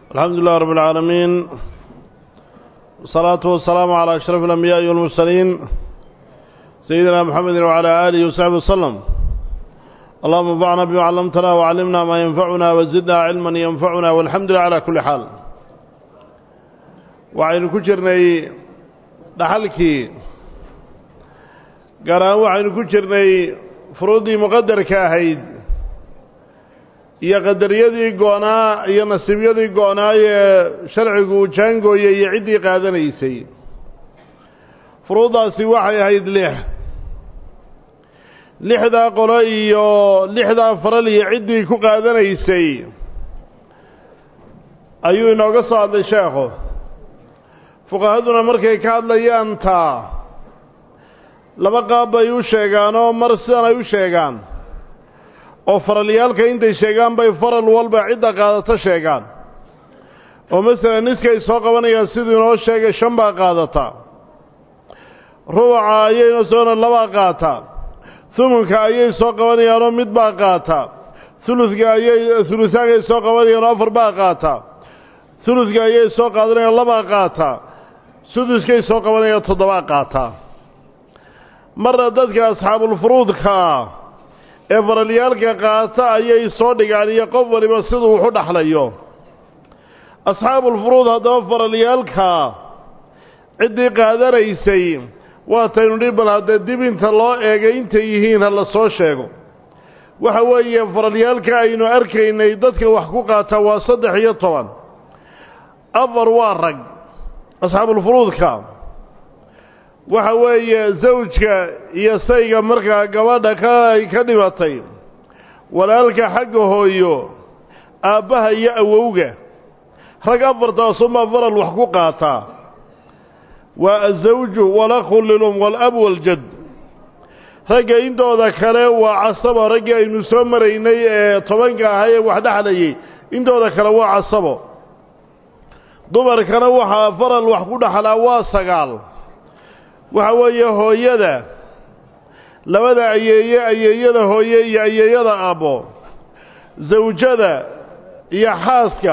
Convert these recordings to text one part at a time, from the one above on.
الحمد لله رب العالمين والصلاة والسلام على أشرف الأنبياء والمرسلين سيدنا محمد وعلى آله وصحبه وسلم. اللهم انفعنا بما علمتنا وعلمنا ما ينفعنا وزدنا علما ينفعنا والحمد لله على كل حال. وعين كجرني دحلكي قرأ وعين كجرني فروضي مقدر كاهيد iyo qadariyadii goonaa iyo nasiibiyadii goonaa ee sharcigu jaangooyay iyo cidii qaadanaysay furuudaasi waxay ahayd lixda qolo iyo lixda faral iyo cidii ku qaadanaysay ayuu inooga soo hadlay sheekhu. fuqahaduna markay ka hadlayaan taa laba qaab bay u sheegaan oo mar sidan ay u sheegaan oo faralyaalka intay sheegaan bay faral walba cidda qaadata sheegaan oo masalan niskay soo qabanayaan sidii inoo sheegay 5 baa qaadata, ruuca ayayna soona 2 qaata, thumunka ayay soo qabanayaan oo mid baa qaata, thuluthaga ayay soo qabanayaan oo 4 baa qaata, thuluthga ayay soo qaadanayaan 2 qaata, suduskay soo qabanayaan 7 qaata. marna dadka asxaabul furuudka ee faralyaalka qaata ayay soo dhigaan iyo qof waliba siduu wuxu dhaxlayo. asxaabul furuud haddaba faralyaalka ciddii qaadanaysay waa taynu dhibal haddee dib inta loo eegay intay yihiin ha la soo sheego. waxa weeye faralyaalka aynu arkaynay dadka wax ku qaata waa 13. 4 waa rag asxaabul furuudka. waxa weeye zawjka iyo sayga markaa gabadha ka dhibatay, walaalka xagga hooyo, aabbaha iyo awowga. rag 4taas uma faral wax ku qaata waa azawju walakhu lilum walab waljad. ragga intooda kale waa casabo, raggii aynu soo maraynay ee 10ka ahaa ee wax dhaxlayay intooda kale waa casabo. dumarkana waxaa faral wax ku dhaxlaa waa 9. waxa weeye hooyada, labada ayeeyada hooye iyo ayeeyada aabbo, zawjada iyo xaaska,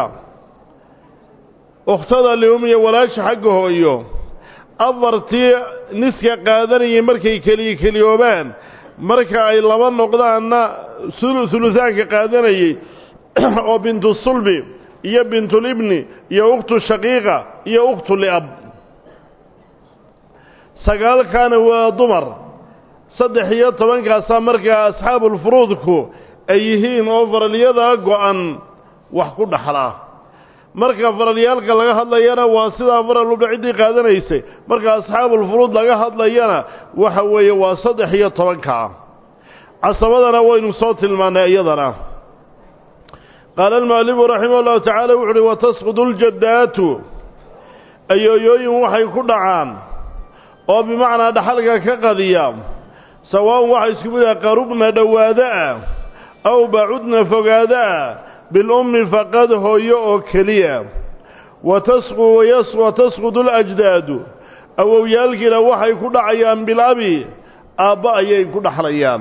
ukhtada lium iyo walaasha xagga hooyo. 4tii niska qaadanayay markay keliyoobaan marka ay 2 noqdaanna thuluthaanka qaadanayay oo bintu sulbi iyo bintu libni iyo ukhtu shaqiiqa iyo ukhtu liab. 9 waa dumar. 13 markaa asxaabul furuudku ay yihiin oo faralyada go'an wax ku dhaxlaa. marka faralyaalka laga hadlayana waa sidaa faral u cidii qaadanaysay. marka asxaabul furuud laga hadlayana waxa weeye waa 13. casabadana waynu soo tilmaanay iyadana. قال المؤلف رحمه الله تعالى وتسقط الجدات أيوين waxay ku dhacaan oo bimacnaa dhaxalka ka qadiya sawaan waxa isku mid ah qarubna dhawaada aw ba'udna fogaada bil ummi faqad hooyo oo kaliya. وتسقط الأجداد أو yaalkina waxay ku dhacayaan bil abi aabba ayay ku dhaxlayaan.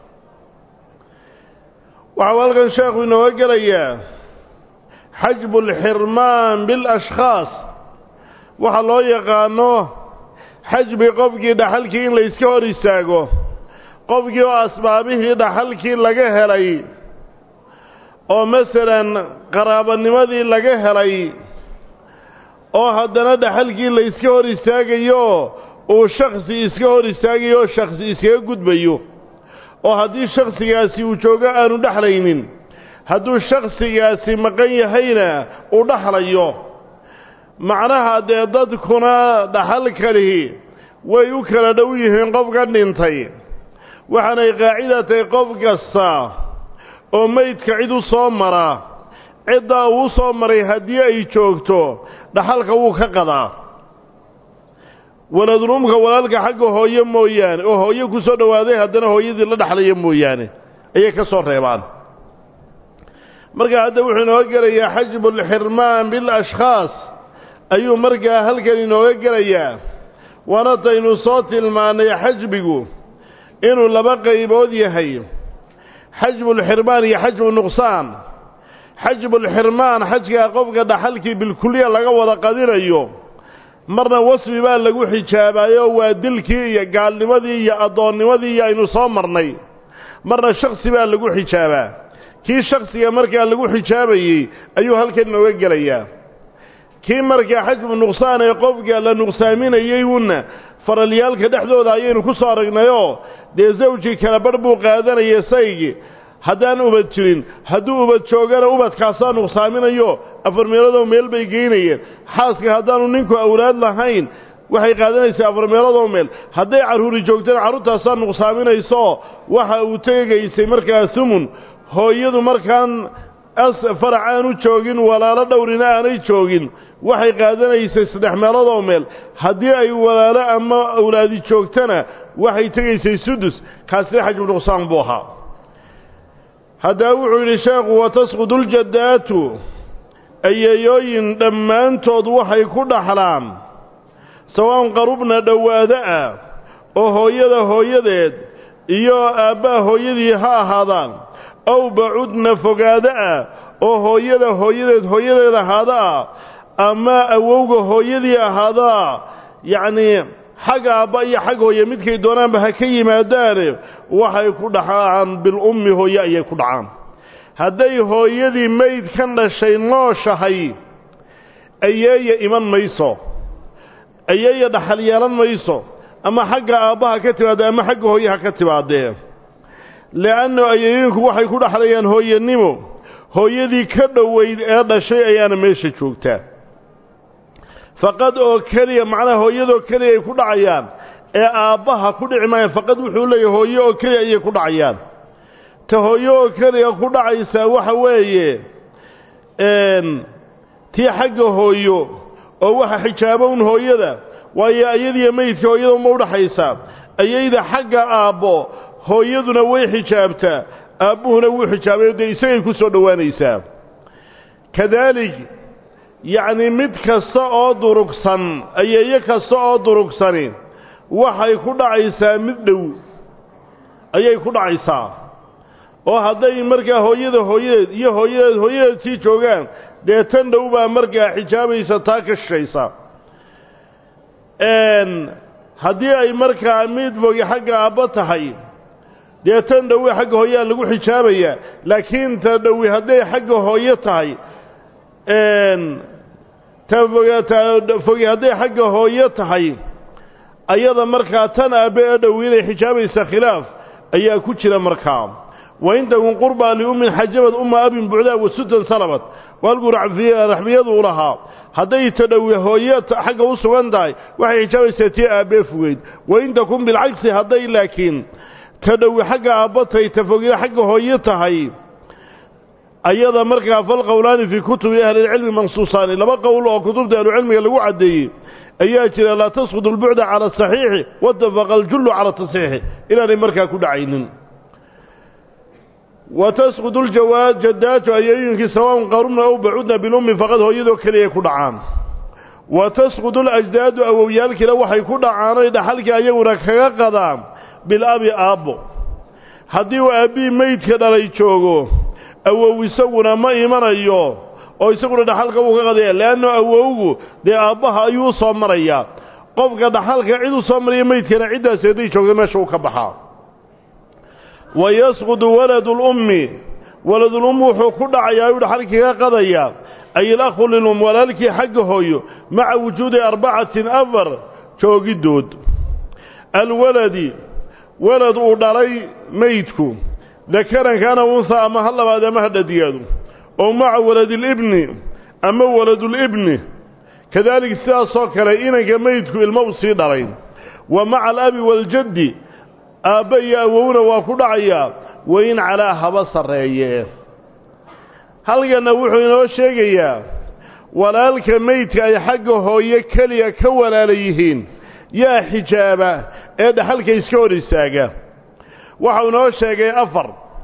waxa walkan sheekhu inoo galaya xajbul xirmaan bil ashkhaas. waxa loo yaqaano xajbi qofkii dhaxalkii in la iska hor istaago, qofkii oo asbaabihii dhaxalkii laga helay oo masalan qaraabanimadii laga helay oo haddana dhaxalkii la iska hor istaagayo uu shakhsi iska hor istaagayo shakhsi iskaga gudbayo. oo haddii shakhsigaasi uu joogo aanu dhaxlaynin, hadduu shakhsigaasi maqan yahayna uu dhaxlayo. macnaha dee dadkuna dhaxalkalihi way u kala dhow yihiin qofka dhintay. waxaanay qaacida tahay qof kasta oo maydka cid u soo mara, ciddaa uu soo maray haddii ay joogto dhaxalka wuu ka qadaa. waladulumka walaalka xagga hooyo mooyaane oo hooyo ku soo dhowaaday haddana hooyadii la dhaxlaya mooyaane ayay ka soo reebaan. marka hadda wuxuu inoo gelayaa xajbul xirmaan bil ashkhaas ayuu markaa halkan inooga gelayaa. waana taynu soo tilmaanay xajbigu inuu 2 qaybood yahay: xajbul xirmaan iyo xajbu nuqsaan. حجب الحرمان حجك قفك دحلك بالكلية لقوة قديريو مرنا وصف بان لقو حجابايو ودلكي قال لماذي يا أضون لماذي يا إنو صامرني مرنا شخص بان لقو حجابا كي شخص يا مركا لقو حجابي أيها الكلمة وقليا كي مركا حجب النقصان يقفك لنقصامين ييونا فراليالك دحدو دايينو كسارقنا يو دي زوجي كالبربو قادنا يسايقي haddaan ubad jirin hadduu ubad joogana ubadkaasaa nuqsaaminayo afar meeloodoo meel bay geynayeen xaaska haddaanu ninku awlaad lahayn waxay qaadanaysaa afar meeloodoo meel hadday carruuri joogtana carruurtaasaa nuqsaaminayso waxa uu tegaysay markaa sumun hooyadu markaan farac aanu joogin walaalo dhowrina aanay joogin waxay qaadanaysay saddex meeloodoo meel haddii ay walaalo ama awlaadi joogtana waxay tegaysay sudus kaasina xajbu nuqsaan buu ahaa هذا وحول الشيخ وتسقط الجدات أييوين دمان توضوحي كل حرام سواء قربنا دواداء أو هو يدد إيو أبا هو يدي هذا أو بعدنا فقاداء أو هو يدد هذا أما أووغ هو يدي هذا يعني حاجة أبا حاجة هو يمدك دونان بهكي ما دارب waxay ku dhaxaan bil ummi hooyo ay ku dhacaan haday hooyadii meyd kan dhashay nooshahay ayeeya iman mayso ayeeya dhaxal yeelan mayso ama xagga aabaha ka timaado ama xagga hooyaha ka timaadee laano ayeeyinku waxay ku dhaxlayaan hooyanimo hooyadii ka dhaweyd ee dhashay ayaana meesha joogtaa faqad oo kaliya macna hooyadoo kaliya ay ku dhacayaan ee aabaha ku dhici maayo faqad wuxuu leeyahay hooyo oo kaliya ay ku dhacayaan ta hooyo oo kaliya ku dhacaysa waxa weeye tii xagga hooyo oo waxa xijaabon hooyada waayo ayadiyo meydka hooyada ma u dhaxaysa ayayda xagga aabo hooyaduna way xijaabtaa aabuhuna wuu xijaabay oo isagay ku soo dhawaanaysaa kadalik yani mid kasta oo durugsan ayeeyo kasta oo durugsani waxay ku dhacaysaa mid dhow ayay ku dhacaysaa oo haday markaa hooyadeed iyo hooyadeed si joogaan dee tan dhow baa markaa xijaabaysa taa ka shaysa haddii ay markaa mid fogi xagga aabba tahay dee tan dhowi xagga hooyaa lagu xijaabaya laakiin ta dhowi hadday xagga hooyo tahay fogi hadday xagga hooyo tahay ayada markaa tan aabe ee dhow inay xijaabaysa khilaaf ayaa ku jira markaa وإن تكون قربى لأم حجبت أم أب بعدها وستا سلبت والقول رحميته لها هذي تدوي هويات حق وسوان داي وحي حجاب ستي أبي فويد وإن تكون بالعكس هذي لكن تدوي حق أبطها يتفوقين حق هويتها أيضا مركها فالقولان في كتب أهل العلم منصوصان لما قولوا كتب أهل العلم اللي وعدي أياتي لا تسقط البعد على الصحيح واتفق الجل على التصحيح إلى أن مركها كل عين وتسقط الجواد جدات أيينك سواء قرمنا أو بعدنا بالأم فقد هو يدو كليه كل عام وتسقط الأجداد أو يالك لو حيكون عاني إذا حلك أيونك قدام بالأب أبو هديو أبي ميت كده ليشوغو أو يسونا ما إيمان أيوه أو يسونا ده حلقه وقضيه لأنه أوه ده أبها أيوه صمريا قفك ده حلقه عيدو صمريا ميت كده عيدا سيدي شوغو ما شوك بحا ويسقط ولد الأم وحكود عياود حلقه قضيه أي الأخ للأم ولالك حقه مع وجود 4 أفر شوغي دود الولد ولد أدري ميتكو ذكرا كان أنثى أما هلا بعد ما هدى دياده أو مع ولد الابن أما ولد الابن كذلك سياسوك رأينا ميتكو الموصي دارين ومع الأب والجد آبي أوونا وكل عيا وإن على هبصر رأيه هل ينوحوا إنه شيئا ولالك ميتك أي حقه يكلي كولا ليهين يا حجابة هذا حلك يسكور الساقة وحاو شيئا أفر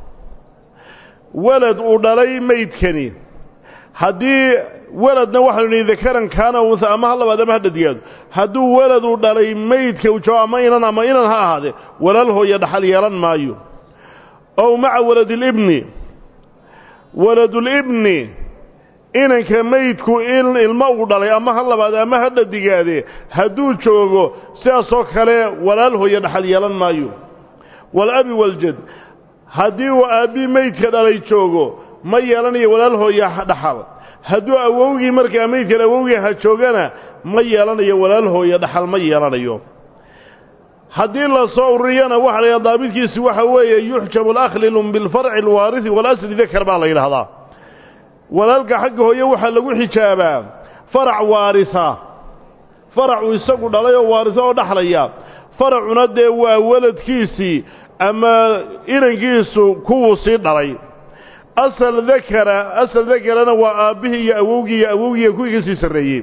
ولد أدري ميتكني هدي ولد نوحني ذكرا كان وثا أما الله بعد ما هدد هدو ولد أدري ميتك وجوا ما إنا هذا ولا له يدحل يرن مايو أو مع ولد الابن waladul ibni inanka maydku ilmo uu dhalay ama ha labaad ama ha dhadigaade hadduu joogo sidaasoo kale walaal hooye dhaxal yeelan maayo walabi waljad haddii uu aabbii maydka dhalay joogo ma yeelanayo walaal hooye dhaxal hadduu awowgii markaa maydkan awowgii ha joogana ma yeelanayo walaal hooye dhaxal ma yeelanayo haddii la soo ururiyana waxa la yidhahdaa daabidkiisi waxa weeye yuxjabu alakhlilum bilfarci alwaarithi walasli dakar baa la yidhaahdaa walaalka xagga hooye waxaa lagu xijaabaa farac waarisa faracu isagu dhalay oo waarisa oo dhaxlaya faracuna dee waa waladkiisii ama inankiisu kuwuu sii dhalay asal dakarana waa aabbihii iyo awowgii kuwii ka sii sarreeyey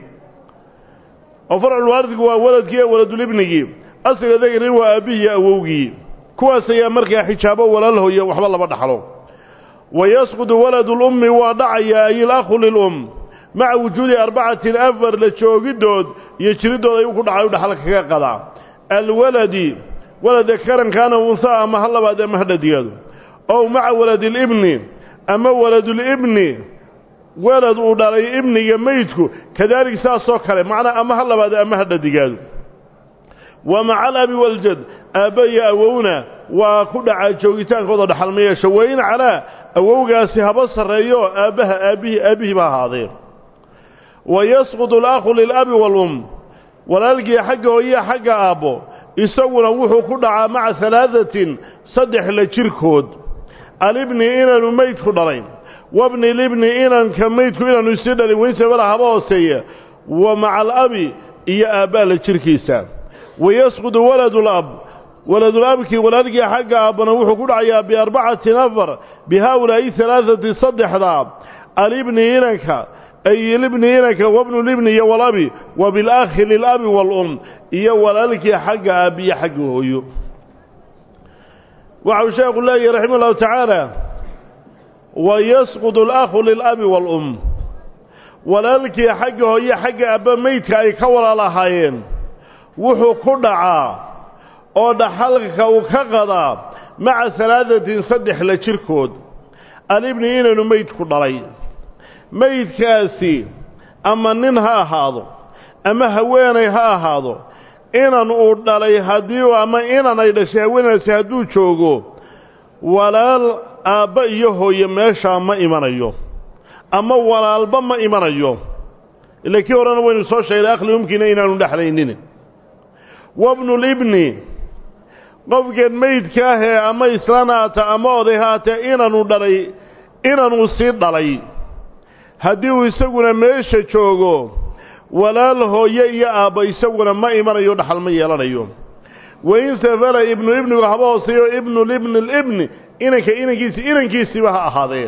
oo farculwaaridku waa waladkii ee waladulibnigii asalka dakarni waa aabbihii iyo awowgii kuwaas ayaa markaa xijaabo walaal hooye waxba lama dhaxlo wayasqudu waladu lummi waa dhacayaa ay ilakhu lilum maca wujuudi arbacatin afar la joogiddood iyo jiriddood ayuu ku dhacay u dhaxal kaga qadaa alwaladi walad dakaran kaana unhaa ama ha labaad ama ha dhadigaado ow maca waladilibni ama waladulibni walad uu dhalay ibniga maydku kadalik saasoo kale macnaa ama ha labaad ama ha dhadigaado wa maca alabi waljad aabba iyo awowna waa ku dhacaa joogitaankooda dhaxal ma yeesho wayn calaa awowgaasi haba sarreeyo aabbaha aabbihii ba ahaadee wayasqudu alakhu lilabi waalum walaalkii xagga hooye xagga aabbo isaguna wuxuu ku dhacaa maca halaadatin saddex la jirkood alibni inaanu maydku dhalay wabni libni inanka maydku inaanu isii dhalin weynsabala haba hooseeya wa maca alabi iyo aabbaa la jirkiisa wayasqudu waladulab waladulabkii walaalkii xagga aabbana wuxuu ku dhacayaa biarbacatin afar bihaulaa'i halaathati saddexda alibni inanka ay libni inanka wabnu libni iyo walabi wa bilakhi lilabi waalum iyo walaalkii xagga aabbiyo xagga hooyo waxau sheekhu leeyahy raximah ullahu tacaala wayasqudu alakhu lilabi waalum walaalkii xagga hooye xagga aabba maydka ay ka walaalahaayeen wuxuu ku dhacaa oo dhaxalka uu ka qadaa maca halaadatin saddex la jirkood alibni inaanu maydku dhalay maydkaasi ama nin ha ahaado ama haweenay ha ahaado inan uu dhalay haddii ama inan ay dhashay haweenaasi hadduu joogo walaal aabba iyo hooye meeshaa ma imanayo ama walaalba ma imanayo ila kii horena waynu soo sheegnay akhli umkina inaanu dhexlaynin wabnulibni qofkeen maydka ahee ama islaan haata ama oday haatee inanu dhalay inanuu sii dhalay haddii uu isaguna meesha joogo walaal hooye iyo aabba isaguna ma imanayo dhaxal ma yeelanayo wain safala ibnu ibnigu haba hooseeyo ibnu libni libni inanka inankiisiiba ha ahaadee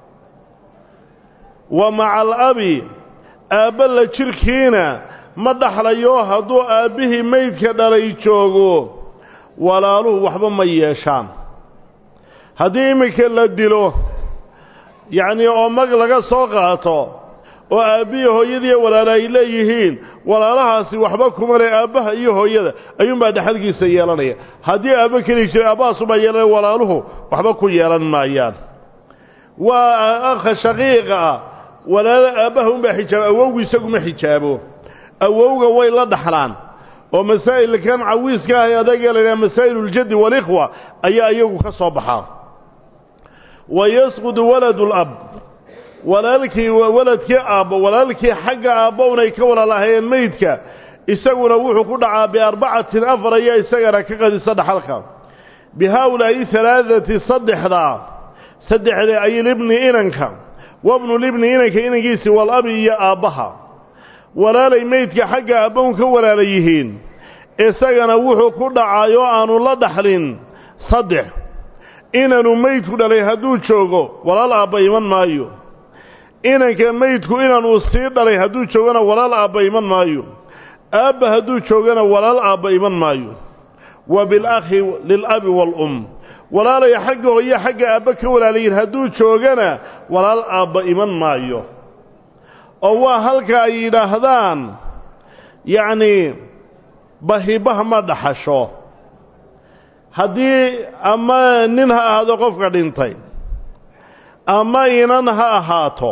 wa maca alabi aabba la jirkiina ma dhaxlayo hadduu aabbihii maydka dhalay joogo walaaluhu waxba ma yeeshaan haddii iminka la dilo yacnii oo mag laga soo qaato oo aabbihi hooyadiiyo walaala ay leeyihiin walaalahaasi waxba kuma leh aabbaha iyo hooyada ayuunbaa dhexalkiisa yeelanaya haddii aabba keli jiray aabbahaasubaa yeelanaya walaaluhu waxba ku yeelan maayaan waa akha shaqiiqa ah walaala aabbaha unbaa xijaabo awowgu isaguma xijaabo awowga way la dhaxlaan oo masaa'ilkan cawiiska ah ee adaga la yidhaha masaa'iluljaddi waalikhwa ayaa iyagu ka soo baxaa wayasqudu waladu lab waladkii aabbo walaalkii xagga aabbowna ka walaalahayeen maydka isaguna wuxuu ku dhacaa biarbacatin afar ayaa isagana ka qadisa dhaxalka bihaulaa'i halaadati saddexda ay libni inanka wabnu libni inanka inankiisii walabi iyo aabbaha walaalay maydka xagga aabbown ka walaala yihiin isagana wuxuu ku dhacaayo aanu la dhaxlin saddex inanu maydku dhalay hadduu joogo walaal aabba iman maayo inanka maydku inanuu sii dhalay hadduu joogana walaal aabba iman maayo aabba hadduu joogana walaal aabba iman maayo wa bilakhi lilabi waalum walaalay xagga hooye xagga aabba ka walaalayihin hadduu joogana walaal aabba iman maayo oo waa halka ay yidhaahdaan yacnii bahibaha ma dhaxasho haddii ama nin ha ahaado qofka dhintay ama inan ha ahaato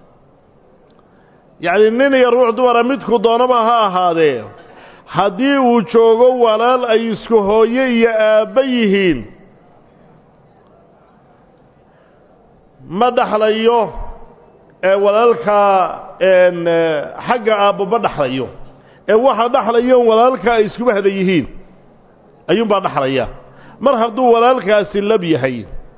yacni nin iyo ruux dumara midku doonaba ha ahaadee haddii uu joogo walaal ay isku hooye iyo aabba yihiin ma dhaxlayo walaalkaa xagga aabbo ma dhaxlayo waxa dhaxlayo walaalka ay isku bahda yihiin ayuunbaa dhaxlaya mar hadduu walaalkaasi lab yahay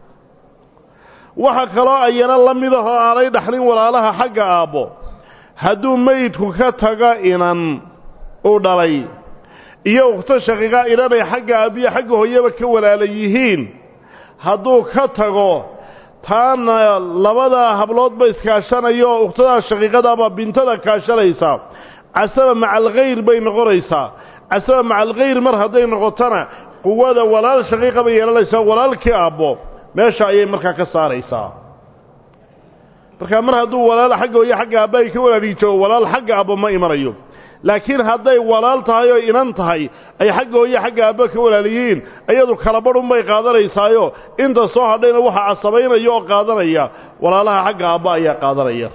waxa kaloo ayana la mid ahoo aanay dhaxlin walaalaha xagga aabbo hadduu meydku ka tago inan uu dhalay iyo ukhto shaqiiqa inanay xagga aabbiyo xagga hooyaba ka walaala yihiin hadduu ka tago taana labada habloodba iskaashanayo ukhtadaa shaqiiqada ama bintada kaashanaysa casaba maca alkhayr bay noqonaysaa casaba maca alkhayr mar hadday noqotona quwada walaal shaqiiqa bay yeelanaysaa walaalkii aabbo meesha ayay markaa ka saaraysaa marka mar hadduu walaal xagga hooyo xagga aabba ay ka walaaliyi joogo walaal xagga aabbo ma imanayo laakiin hadday walaal tahay oo inan tahay ay xagga hooyo xagga aabba ka walaaliyihiin iyadu kala badhun bay qaadanaysaayo inta soo hadhayna waxa casabaynaya oo qaadanaya walaalaha xagga aabba ayaa qaadanaya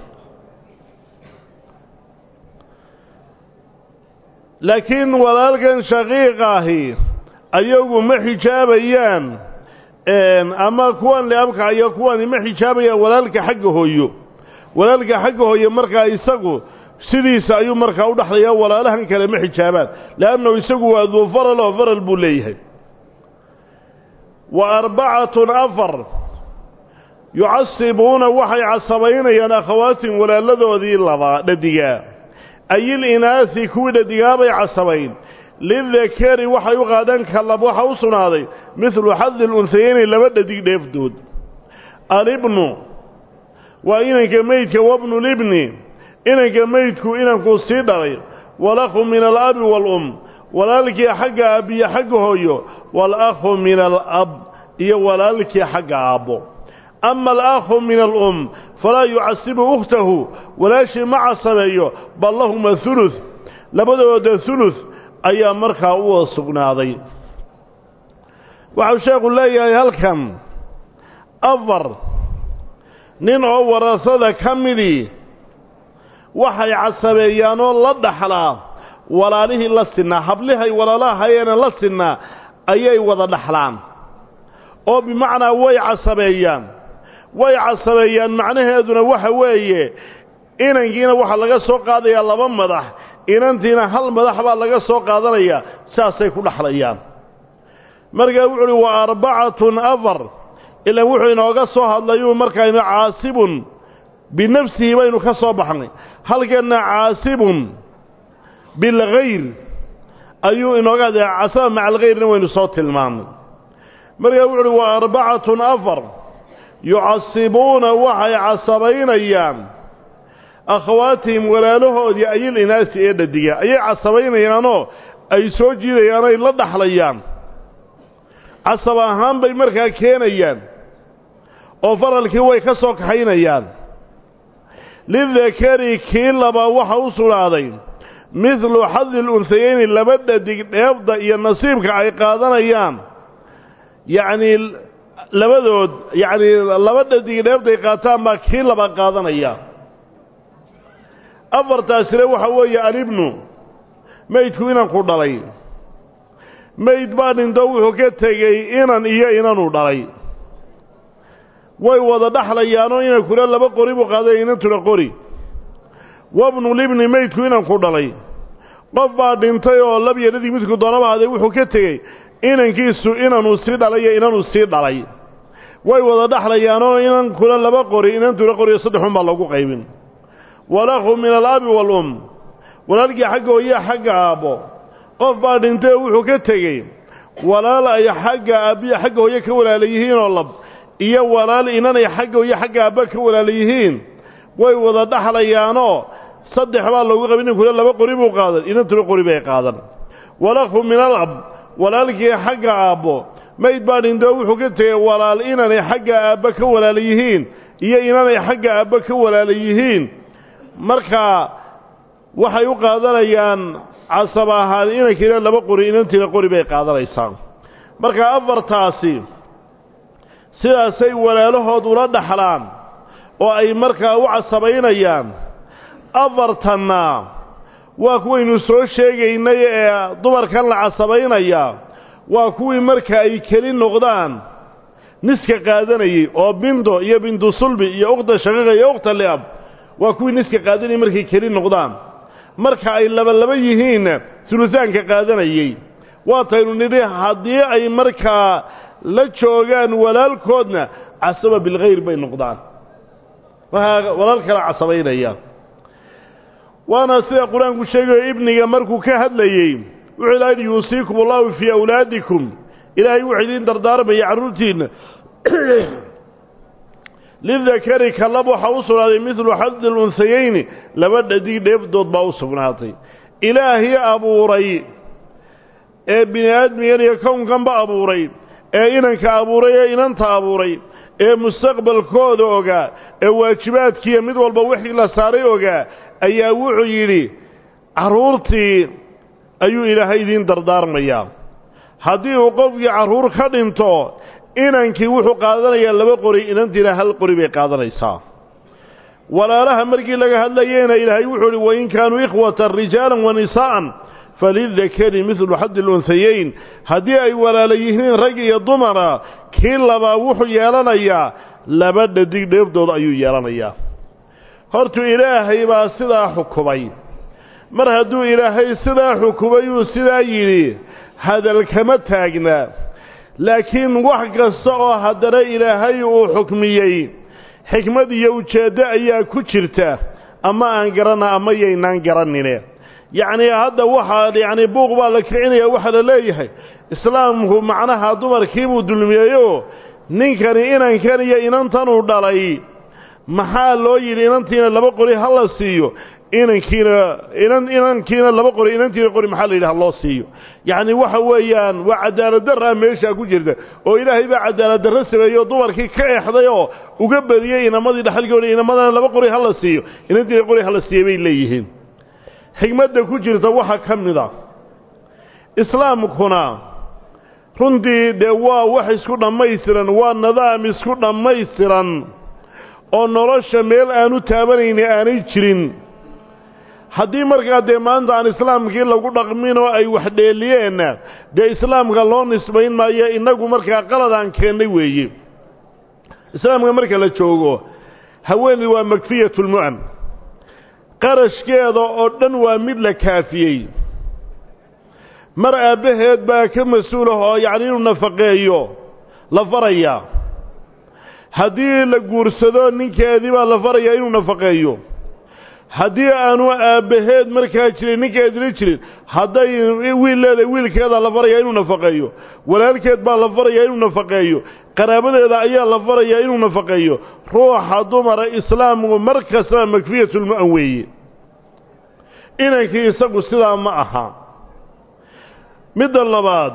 laakiin walaalkan shaqiiqa ahi ayagu ma xijaabayaan ama kuwan liabka iyo kuwani ma xijaabayaan walaalka xagga hooyo walaalka xagga hooyo markaa isagu sidiisa ayuu markaa u dhaxlayaa walaalahan kale ma xijaabaan laannahu isagu waa duu faral oo faral buu leeyahay wa arbacatun afar yucasibuuna waxay casabaynayaan akhawaatin walaaladoodii laba dhadigaa ayil inaasi kuwii dhadigaabay casabayn lidakari waxay u qaadaan kalab waxa u sugnaaday midlu xadi lunsayeyni laba dhadig dheefdood alibnu waa inanka meydka wabnu libni inanka meydku inankuu sii dhalay walakhu min alabi waalum walaalkii xagga aabbiyo xagga hooyo waalakhu min alab iyo walaalkii xagga aabbo ama alakhu min alum falaa yucasibu ukhtahu walaashii ma casabeeyo bal lahuma hulus labadooda hulus ayaa markaa u wada sugnaaday waxau sheekhu leeyahay halkan afar nin oo warasada ka midii waxay casabeeyaanoo la dhaxlaa walaalihii la sinnaa hablihay walaalaha hayeena la sinnaa ayay wada dhaxlaan oo bimacnaa way casabeeyaan macnaheeduna waxa weeye inankiina waxaa laga soo qaadayaa laba madax inantiina hal madax baa laga soo qaadanayaa saasay ku dhaxlayaan markaa wuxuu uhi wa arbacatun afar ilaan wuxuu inooga soo hadlayuu markaynu caasibun binafsihi baynu ka soo baxnay halkanna caasibun bilkhayr ayuu inooga hadlaya casaba maca alkhayrna waynu soo tilmaamnay markaa wuxu uhi wa arbacatun afar yucasibuuna waxay casabaynayaan akhawaatihim walaalahoodii ayil inaasi ee dhadiga ayay casabaynayaanoo ay soo jiidayaan ay la dhaxlayaan casab ahaan bay markaa keenayaan oo faralkii way ka soo kaxaynayaan lidakari kii labaa waxa u sugnaaday midlu xadi lunsayeyni laba dhadig dheefda iyo nasiibka ay qaadanayaan yacnii labadood yacnii laba dhadig dheefday qaataan baa kii laba qaadanaya afartaasina waxa weeye alibnu meydku inanku dhalay meyd baa dhinto wuxuu ka tegey inan iyo inanuu dhalay way wada dhaxlayaanoo inankuna laba qori buu qaaday inantuna qori wabnu libni meydku inanku dhalay qof baa dhintay oo lab iyo dhadig midku doonaba haday wuxuu ka tegey inankiisu inanuu sii dhalay iyo inanuu sii dhalay way wada dhaxlayaanoo inankuna laba qori inantuna qori iyo saddexun baa lagu qaybin walakhu min alabi waalum walaalkii xagga hooye xagga aabbo qof baa dhintay oo wuxuu ka tegey walaal ay xagga aabbiyo xagga hooye ka walaala yihiinoo lab iyo walaal inanay xagga hooye xagga aabba ka walaala yihiin way wada dhaxlayaanoo saddex baa loogu qabin ninkuna laba qori buu qaadan inantuna qori bay qaadan walakhu min alab walaalkii xagga aabbo mayd baa dhintay oo wuxuu ka tegey walaal inanay xagga aabba ka walaala yihiin iyo inanay xagga aabba ka walaala yihiin markaa waxay u qaadanayaan casab ahaan inankiina laba qori inantiina qori bay qaadanaysaa markaa afartaasi sidaasay walaalahood ula dhaxlaan oo ay markaa u casabaynayaan afartanna waa kuwaynu soo sheegaynay ee dumarkan la casabaynaya waa kuwii marka ay keli noqdaan niska qaadanayay oo bindo iyo bintu sulbi iyo ukhta shaqiiqa iyo ukhta liab waa kuwii niska qaadanayay markay keli noqdaan marka ay laba yihiin sulusaanka qaadanayay waa taynu nidhi haddii ay markaa la joogaan walaalkoodna casaba bilkhayr bay noqdaan walaal kala casabaynaya waana sida qur-aanku sheegayo ibniga markuu ka hadlayey wuxuu ilaahay yuusiikum allahu fii awlaadikum ilaahay wuxuu idiin dardaarmaya carruurtiinna lidakari kalab waxaa u sugnaaday midlu xadi lunsayeyni laba dhadig dheefdood baa u sugnaatay ilaahii abuuray ee bini aadmigan iyo kownkanba abuuray ee inanka abuuray ee inanta abuuray ee mustaqbalkooda ogaa ee waajibaadkiiyo mid walba wixii la saaray ogaa ayaa wuxuu yidhi carruurtii ayuu ilaahay idiin dardaarmayaa haddii uu qofkii carruur ka dhinto inankii wuxuu qaadanayaa laba qori inantiina hal qori bay qaadanaysaa walaalaha markii laga hadlayeyna ilaahay wuxuu ihi wain kaanuu ikhwatan rijaalan wa nisaa'an falidakari midlu xaddi lunhayayn haddii ay walaala yihiin rag iyo dumara kii labaa wuxuu yeelanayaa laba dhadig dheefdood ayuu yeelanayaa hortu ilaahay baa sidaa xukumay mar hadduu ilaahay sidaa xukumay uu sidaa yidhi hadal kama taagna laakiin wax kasta oo haddana ilaahay uu xukmiyey xikmad iyo ujeeddo ayaa ku jirta ama aan garana ama yaynaan garanine yacnii hadda waxaa buuq baa la kicinaya waxaa la leeyahay islaamku macnaha dumarkiibuu dulmiyeyo ninkani inankan iyo inantanuu dhalay maxaa loo yidhi inantiina laba qori ha la siiyo inankiina laba qori inantiina qori maxaa la yidhi ha loo siiyo yacni waxa weeyaan waa cadaalad darraa meeshaa ku jirta oo ilaahay baa cadaalad darro sameeyo dumarkii ka exday oo uga badiyey inamadii dhaxalkooda inamadana laba qori ha la siiyo inantiina qori ha la siiyo bay leeyihiin xigmadda ku jirta waxaa ka mid a islaamkuna runtii dee waa wax isku dhammaystiran waa nidaam isku dhammaystiran oo nolosha meel aanu taabanayni aanay jirin haddii markaa dee maanta aan islaamkii lagu dhaqmin oo ay wax dheeliyeenna dee islaamka loo nisbayn maayo innagu markaa qaladaan keennay weeye islaamka marka la joogo haweeney waa makfiyatulmu'an qarashkeeda oo dhan waa mid la kaafiyey mar aabbaheed baa ka mas-uul ah oo yacni inuu nafaqeeyo la farayaa haddii la guursado ninkeedii baa la farayaa inuu nafaqeeyo haddii aanu aabbaheed markaa jirin ninkeedina jirin hadday wiil leedahay wiilkeedaa la farayaa inuu nafaqeeyo walaalkeed baa la farayaa inuu nafaqeeyo qaraabadeeda ayaa la farayaa inuu nafaqeeyo ruuxa dumara islaamku mar kastaba makfiyatulmu'an weeye inankii isagu sidaa ma aha midda labaad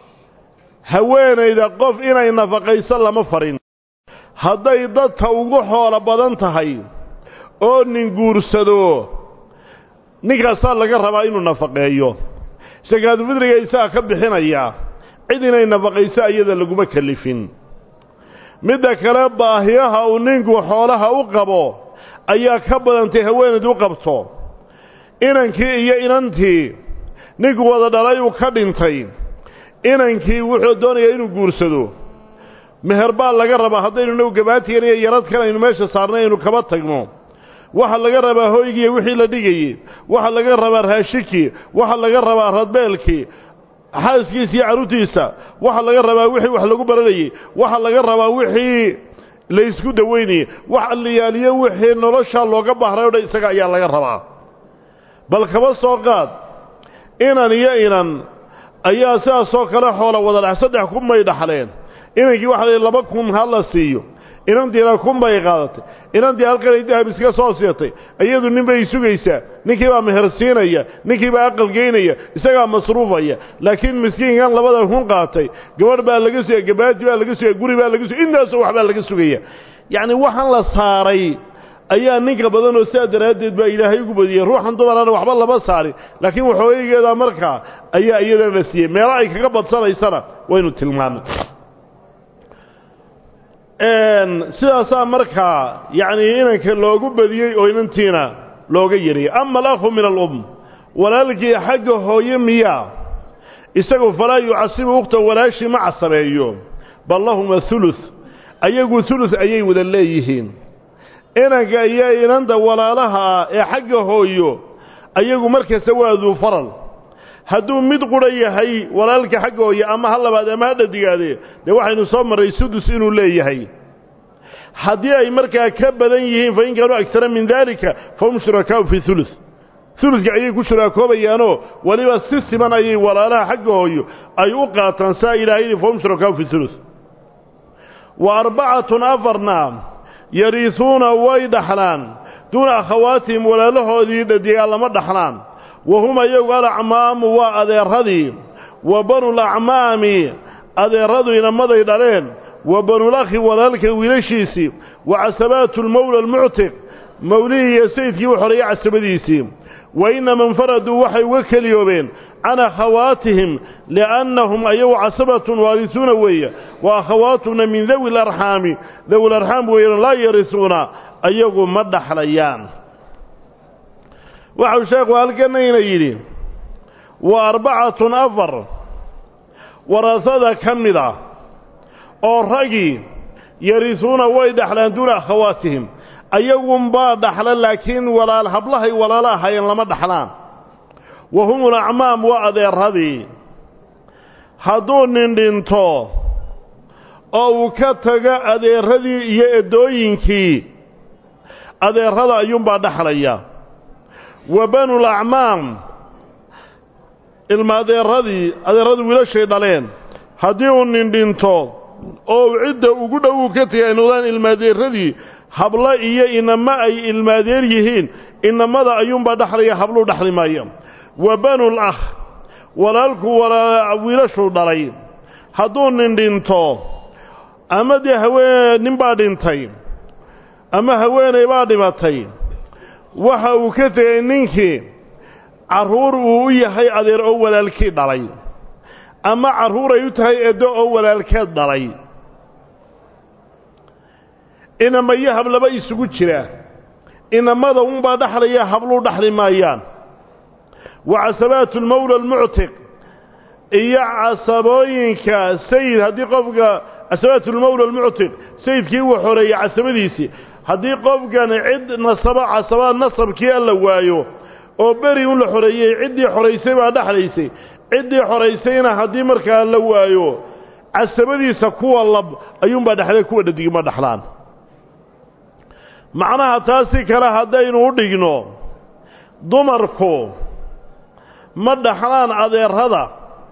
haweenayda qof inay nafaqayso lama farin hadday dadka ugu xoolo badan tahay oo nin guursado ninkaasaa laga rabaa inuu nafaqeeyo sakaatu fidriga isaga ka bixinayaa cid inay nafaqayso iyada laguma kalifin midda kale baahiyaha uu ninku xoolaha u qabo ayaa ka badantay haweeneed u qabto inankii iyo inantii ninku wada dhalay uu ka dhintay inankii wuxuu doonayaa inuu guursado meher baa laga rabaa haddaynu nagu gabaatigan iyo yaradkan aynu meesha saarnay aynu kaba tagno waxa laga rabaa hoygii wixii la dhigayey waxa laga rabaa raashikii waxa laga rabaa radbeelkii xaaskiisa iyo carruurtiisa waxa laga rabaa wixii wax lagu baranayey waxa laga rabaa wixii la isku daweynayey waxa liyaaliyo wixii nolosha looga bahray oo dhan isaga ayaa laga rabaa bal kaba soo qaad inan iyo inan ayaa sidaasoo kale xoola wada dhax 3 kun may dhaxleen inankii waxa la 2 kun ha la siiyo inantiina kun bay qaadatay inantii halkan ay dahab iska soo siiyatay iyadu nin bay sugaysaa ninkii baa meher siinaya ninkii baa aqal geynaya isagaa masruufaya laakiin miskiinkan 2 kun qaatay gabadh baa laga soo gabaati baa laga soo guri baa laga soo intaas wax baa laga sugaya yacni waxaan la saaray ayaa ninka badan oo saa daraadeed baa ilaahay ugu badiyay ruuxan dumarana waxba lama saarin laakiin waxooyigeeda markaa ayaa iyadana la siiyey meelo ay kaga badsanaysana waynu tilmaamay sidaasaa markaa yacnii inanka loogu badiyey oo inantiina looga yariyey ama alakhu min alum walaalkii xagga hooye miyaa isagu falaa yucasibu ukhta walaashii ma casabeeyo bal lahuma hulus ayagu hulus ayay wada leeyihiin inanka iyo inanta walaalaha ah ee xagga hooyo ayagu markasta waa duu faral hadduu mid qura yahay walaalka xagga hooye ama ha labaad ama ha dhadigaade dee waxaynu soo marray sudus inuu leeyahay haddii ay markaa ka badan yihiin fa in kaanuu agsara min daalika fahum shurakaau fi hulus huluska ayay ku shuraakoobayaanoo weliba si siman ayay walaalaha xagga hooyo ay u qaataan saa ilaahay yidhi fahum shurakaau fi hulus wa arbacatun afarna yariisuuna way dhaxlaan duuna akhawaatihim walaalahoodii dhadigaa lama dhaxlaan wa hum ayagu alacmaamu waa adeeradii wa banulacmaami adeeradu inamaday dhaleen wa banulakhi walaalka wiilashiisii wa casabaatu lmowla almuctiq mawlihii iyo sayidkii u xoreeyey casabadiisii wa inama infaraduu waxay uga keliyoobeen can akhawaatihim liannahum ayagu casabatun waarisuuna weeye wa akhawaatuna min dawi larxaami dawilarxaam weeyaan laa yarisuuna ayagu ma dhaxlayaan waxau sheekhu halkanayna yidhi wa arbacatun afar warasada ka mid ah oo ragii yarisuuna way dhaxlaan duuna akhawaatihim ayagunbaa dhaxla laakiin hablahay walaala ahaayeen lama dhaxlaan wa hum ulacmaam waa adeeradii hadduu nin dhinto oo uu ka tago adeeradii iyo edooyinkii adeerada ayuunbaa dhaxlaya wa banulacmaam ilma adeeradu wiilashay dhaleen haddii uu nin dhinto oo cidda ugu dhow uu ka tegay ay noqdaan ilmaadeeradii hablo iyo inama ay ilmaadeer yihiin inamada ayuunbaa dhaxlaya habluu dhaxli maayo wa banul akh walaalku wiilashuu dhalay hadduu nin dhinto ama dee ninbaa dhintay ama haweenay baa dhimatay waxa uu ka tegay ninkii carruur uu u yahay adeer oo walaalkii dhalay ama carruur ay u tahay edo oo walaalkeed dhalay inama iyo hablaba isugu jira inamada unbaa dhaxlaya habluu dhaxli maayaan wa casabaatu lmowla almuctiq iyo casabooyinka sayid haddii qofka casabaatu lmowla almuctiq sayidkii uu xoreeyey casabadiisii haddii qofkan cid casabaa nasabkii alla waayo oo beri un la xoreeyey ciddii xoraysay baa dhaxlaysay ciddii xoraysayna haddii markaa la waayo casabadiisa kuwa lab ayuunbaa dhaxlay kuwa dhadig ma dhaxlaan macnaha taasi kale haddaynu u dhigno dumarku ma dhaxlaan adeerada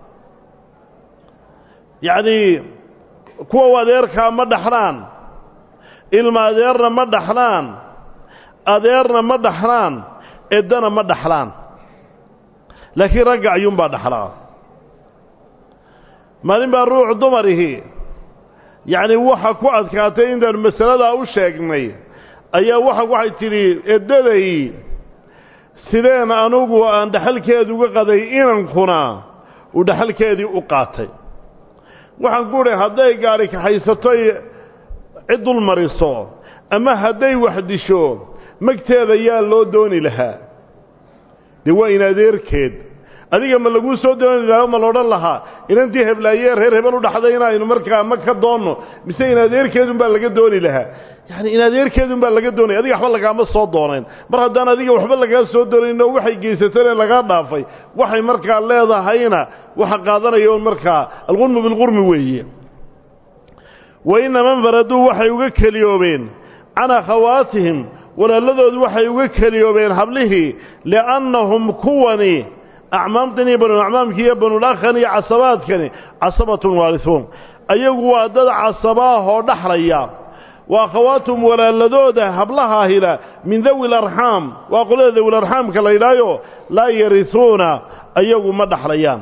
yacnii kuwa adeerkaa ma dhaxlaan ilma adeerna ma dhaxlaan adeerna ma dhaxlaan eddana ma dhaxlaan laakiin ragga ayuunbaa dhaxlaa maalin baa ruux dumarihii yacnii waxa ku adkaatay intaanu masaladaa u sheegnay ayaa waxay tidhi eddaday sideen anugu aan dhaxalkeedu uga qaday inankuna uu dhaxalkeedii u qaatay waxaan ku udhi hadday gaadhi kaxaysatoy cid dul mariso ama hadday wax disho magteeda yaa loo dooni lahaa dee waa in adeerkeed adiga ma laguu soo dooni lahaa ma loodhan lahaa inantii heblaayee reer hebel u dhaxday inaynu markaa ma ka doonno mise in adeerkeedunbaa laga dooni lahaa yacni in adeerkeedunbaa laga doonaya adiga waxba lagaama soo doonayn mar haddaan adiga waxba lagaa soo doonayn oo waxay geysateen lagaa dhaafay waxay markaa leedahayna waxa qaadanaya un markaa alqurmu bilqurmi weeye wa inama infaraduu waxay uga keliyoobeen can akhawaatihim walaaladoodu waxay uga keliyoobeen hablihii liannahum kuwani acmaamtani iyo banulacmaamkii iyo banulakhan iyo casabaadkani casabatun waarisuun ayagu waa dad casabaahoo dhaxlaya wa akhawaatum walaaladooda hablaha hila min dawi larxaam waa qolada dawilarxaamka la yidhaayo laa yarisuuna ayagu ma dhaxlayaan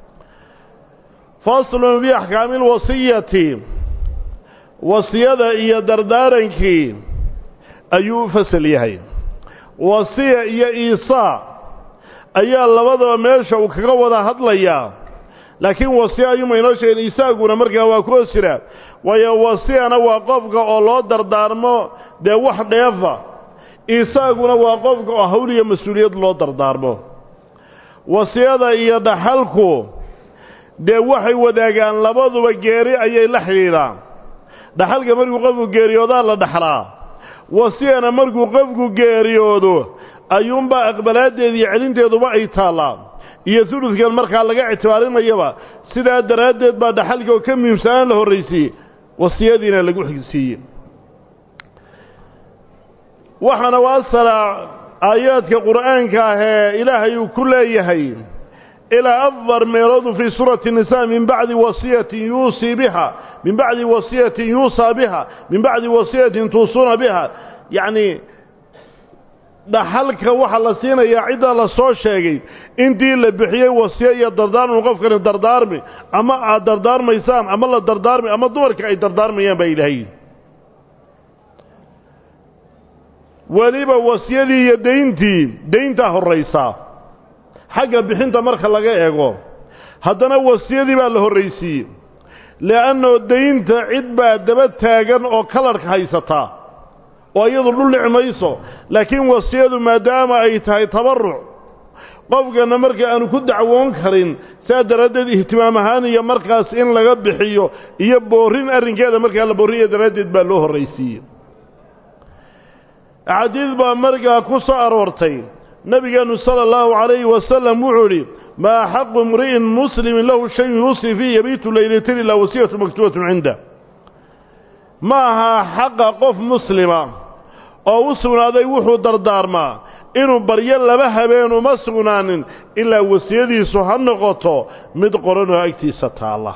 faslun fii axkaami lwasiyati wasiyada iyo dardaarankii ayuu u fasal yahay wasiya iyo iisaa ayaa labadaba meesha uu kaga wada hadlayaa laakiin wasiya ayuu inoo sheegay isaaguna markaa waa ku jira waayo wasiyana waa qofka oo loo dardaarmo de wax dheefa isaaguna waa qofka oo hawl iyo mas'uuliyad loo dardaarmo wasiyada iyo dhaxalku de waxay wadaagaan labaduba geeri ayay la xiriiraan dhaxalka markuu qofku geeriyoodo la dhaxlaa wasiyana markuu qofku geeriyoodo ayuunba aqbalaadeed iyo celinteeduba ay taalaa iyo thuludkan markaa laga ictibaarinayaba sidaa daraadeed baa dhaxalka ka muhiimsan la horreysiyay wasiyadiina lagu xigsiiyay waxana waasala aayaadka quraanka ah ilaahay uu ku leeyahay ila afdar meeladu fi surati an-nisa min ba'di wasiyatin yusi biha min ba'di wasiyatin yusa biha min ba'di wasiyatin tusuna biha yani dhaxalka waxa la siinayaa cid la soo sheegay intii la bixiyay wasiyo iyo dardaarmo qofkan dardaarmi ama aad dardaarmaysaan ama la dardaarmi ama dumarka ay dardaarmayaan bay ilaahay waliba wasiyadii iyo deynta horeysa xagga bixinta marka laga eego haddana wasiyadii baa la horreysiyay laano deynta cid baa daba taagan oo kalarka haysata oo iyadu dhul nicmayso laakiin wasiyadu maadaama ay tahay tabarruc qofkana marka aanu ku dacwoon karin saadaradeed ihtimaam ahaan iyo markaas in laga bixiyo iyo boorin arrinkeeda marka la booriyo daradeed baa loo horreysiyay xadiis baa markaa ku soo aroortay nabigeenu sallallahu alayhi wasallam wuxuu ma haqqu imri'in muslimin lahu shay'un yusi fi yabitu laylatin illa wasiyatu maktubatun 'inda ma haqa qof muslima oo u sugnaaday wuxuu dardaarmaa inuu baryo laba habeen uma sugnaanin ilaa wasiyadiisu ha noqoto mid qoran oo agtiisa taala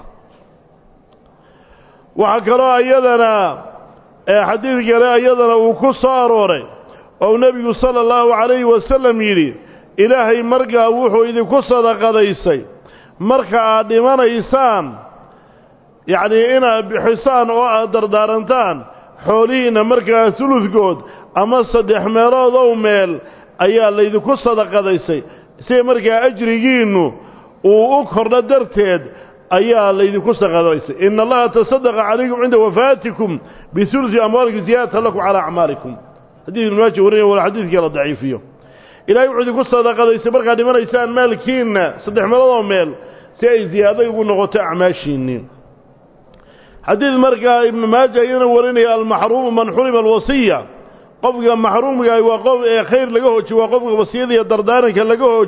waxa kale ayadana xadiis kale ayadana uu ku soo arooray oo nabigu sallallahu alayhi wasallam yiri ilaahay markaa wuxuu idinku sadaqadaysay marka aad dhimanaysaan yani inaad bixisaan oo aad dardaarantaan xoolihiina markaa thuludkood ama 3 meelood oo meel ayaa laydinku sadaqadaysay si markaa ajrigiinu uu u kordho darteed ayaa laydinku sadaqadaysay in allaha tasaddaqa alaykum inda wafaatikum bi thuluthi amwalikum ziyadatan lakum ala a'malikum hadii maaji wariyo wala xadiiska la daciifiyo ilaahay wuxuu idinku sadaqadaysay markaa dhimanaysaan maalkiina 3 meelood oo meel si ay ziyaado ugu noqoto acmaashiinii حديث مرقى ابن ماجه ينورني المحروم من حرم الوصية قفق محروم وقف خير لقوه وقفق وصية دردانك لقوه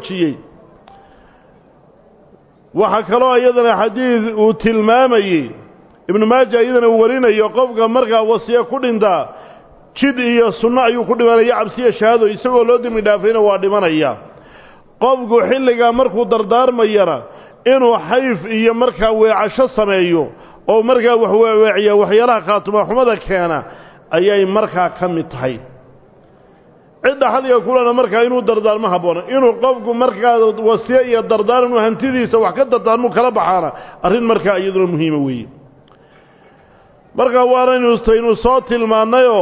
وحكى له أيضا حديث وتلمامي ابن ماجه ينورني وقفق مرقى وصية كل دا جد إيا الصناع يكون من يعبسي الشهادة يسوى لودي مدافعين وعدمان إياه قفق حلقى مرقى دردار ميرا إنه حيف إيا مرقى وعشا سميو oo markaa wax weeciya waxyaalaha qaatuma xumada keena ayay markaa ka mid tahay cid xaliga kulana markaa inuu dardaarmo haboon inuu qofku markaa wasiyo iyo dardaarmo hantidiisa wax ka dardaarmo kala baxaana arrin markaa iyaduna muhiim weeye markaa waanaynu soo tilmaanayo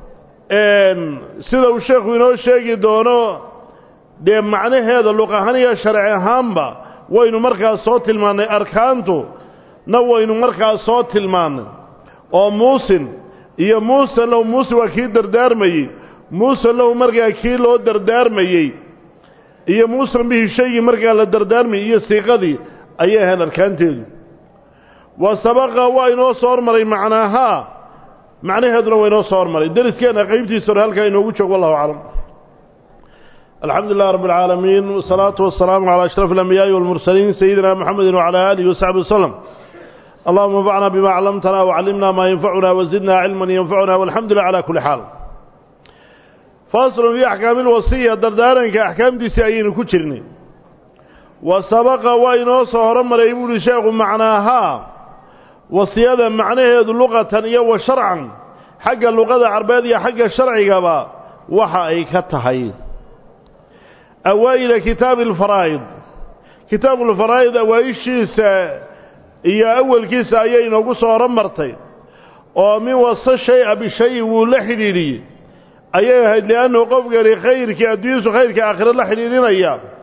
sida uu sheekhu inoo sheegi doono de macnaheeda luq ahaan iyo sharci ahaanba waynu markaa soo tilmaanay arkaantu نوين مركا صوت المان او موسن يا موسى لو موسى وكي دردارمي موسى لو مركا كي لو دردارمي يا موسى به شيء مركا لا دردارمي يا سيقدي ايها الاركانتين وسبق وينو صور مري معناها هذا وينو صور مري درسكنا قيمتي سر هلكا انو جوج والله اعلم الحمد لله رب العالمين والصلاه والسلام على اشرف الانبياء والمرسلين سيدنا محمد وعلى اله وصحبه وسلم اللهم انفعنا بما علمتنا وعلمنا ما ينفعنا وزدنا علما ينفعنا والحمد لله على كل حال فاصل في أحكام الوصية دردارنك أحكام دي سعيين كترني وسبق وإنه صهر مريبون شيخ معناها وصيادة معناها اللغة وشرعا حق اللغة العربية حق الشرع قبا وحا كتحي أوائل كتاب الفرائض كتاب الفرائض أوائشيس إيا أول كيس أيين وقصوا رمرتين ومن وصى الشيء بشيء ولحنيني أيها لأنه قفق لخيرك أدويس خيرك آخر لحنينين أيام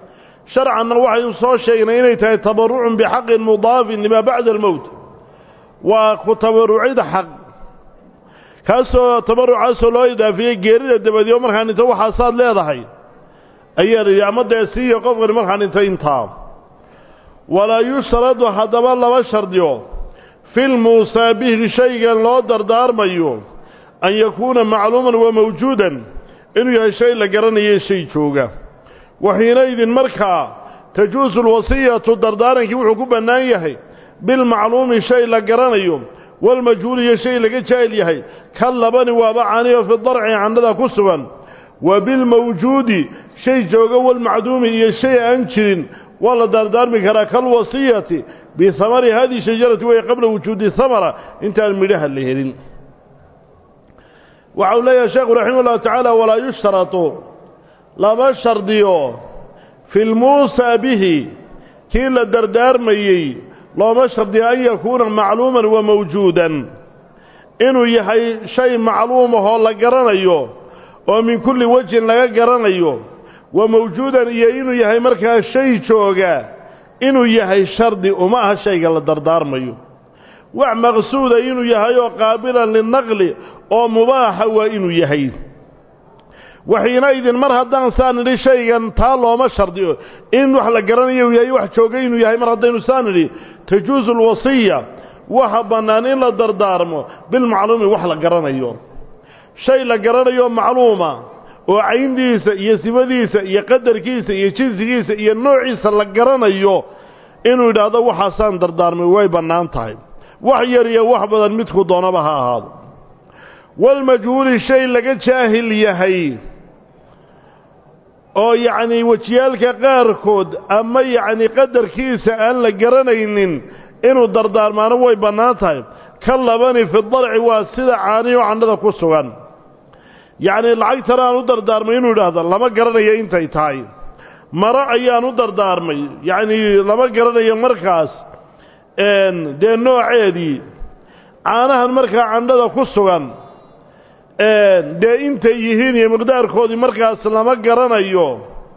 sharcanna waxaynu soo sheegnay inay tahay tabarrucun bixaqin mudaafin limaa bacda almowt waa ku tabarrucid xaq kaasoo tabarrucaasoo loo idaafiyey geerida dabadiyo markaan inta waxaasaad leedahay ayaa la yidhi ama dee siiya qofkani markaan inta intaa walaa yushtaradu haddaba laba shardiyo filmuusaa bihi shaygan loo dardaarmayo an yakuuna macluuman wa mawjuudan inuu yahay shay la garanayo shay jooga waxiinaydin markaa tajuusu lwasiyatu dardaarankii wuxuu ku bannaan yahay bilmacluumi shay la garanayo walmajhuul iyo shay laga jaahil yahay ka labani waaba caaniyo fi darci candhada ku sugan wa bilmawjuudi shay jooga walmacduumi iyo shay aan jirin waa la dardaarmi karaa kalwasiyati bihamari hadihi shajarati way qabla wujuudi hamara intaan midhaha la helin waxau leeyahay sheekhu raximah ullahu tacaala walaa yushtaratu laba shardiyo fi lmuusaa bihi kii la dardaarmayey looma shardiyo an yakuuna macluuman wa mawjuudan inuu yahay shay macluumahoo la garanayo oo min kulli wajhin laga garanayo wa mawjuudan iyo inuu yahay markaa shay jooga inuu yahay shardi uma aha shayga la dardaarmayo wax maqsuuda inuu yahay oo qaabilan linaqli oo mubaaxa waa inuu yahay waxiinaydin mar haddaan saa nidhi shaygan taa looma shardiyo in wax la garanayo yahay wax jooga inuu yahay mar haddaynu saa nidhi tajuusu lwasiya waxa bannaan in la dardaarmo bilmacluumi wax la garanayo shay la garanayo macluuma oo cayndiisa iyo sifadiisa iyo qadarkiisa iyo jinsigiisa iyo noociisa la garanayo inuu yidhaahdo waxaasaan dardaarmay way bannaan tahay wax yar iyo wax badan midku doonaba ha ahaado walmajhuuli shay laga jaahil yahay oo yacnii wejiyaalka qaarkood ama yacnii qadarkiisa aan la garanaynin inuu dardaarmaano way bannaan tahay ka labani fi darci waa sida caaniyo candhada ku sugan yacnii lacagtana aan u dardaarmay inuu yidhaahdo lama garanayo intay tahay maro ayaan u dardaarmay yacnii lama garanayo markaas dee nooceedii caanahan markaa candhada ku sugan dee intay yihiin iyo miqdaarkoodii markaas lama garanayo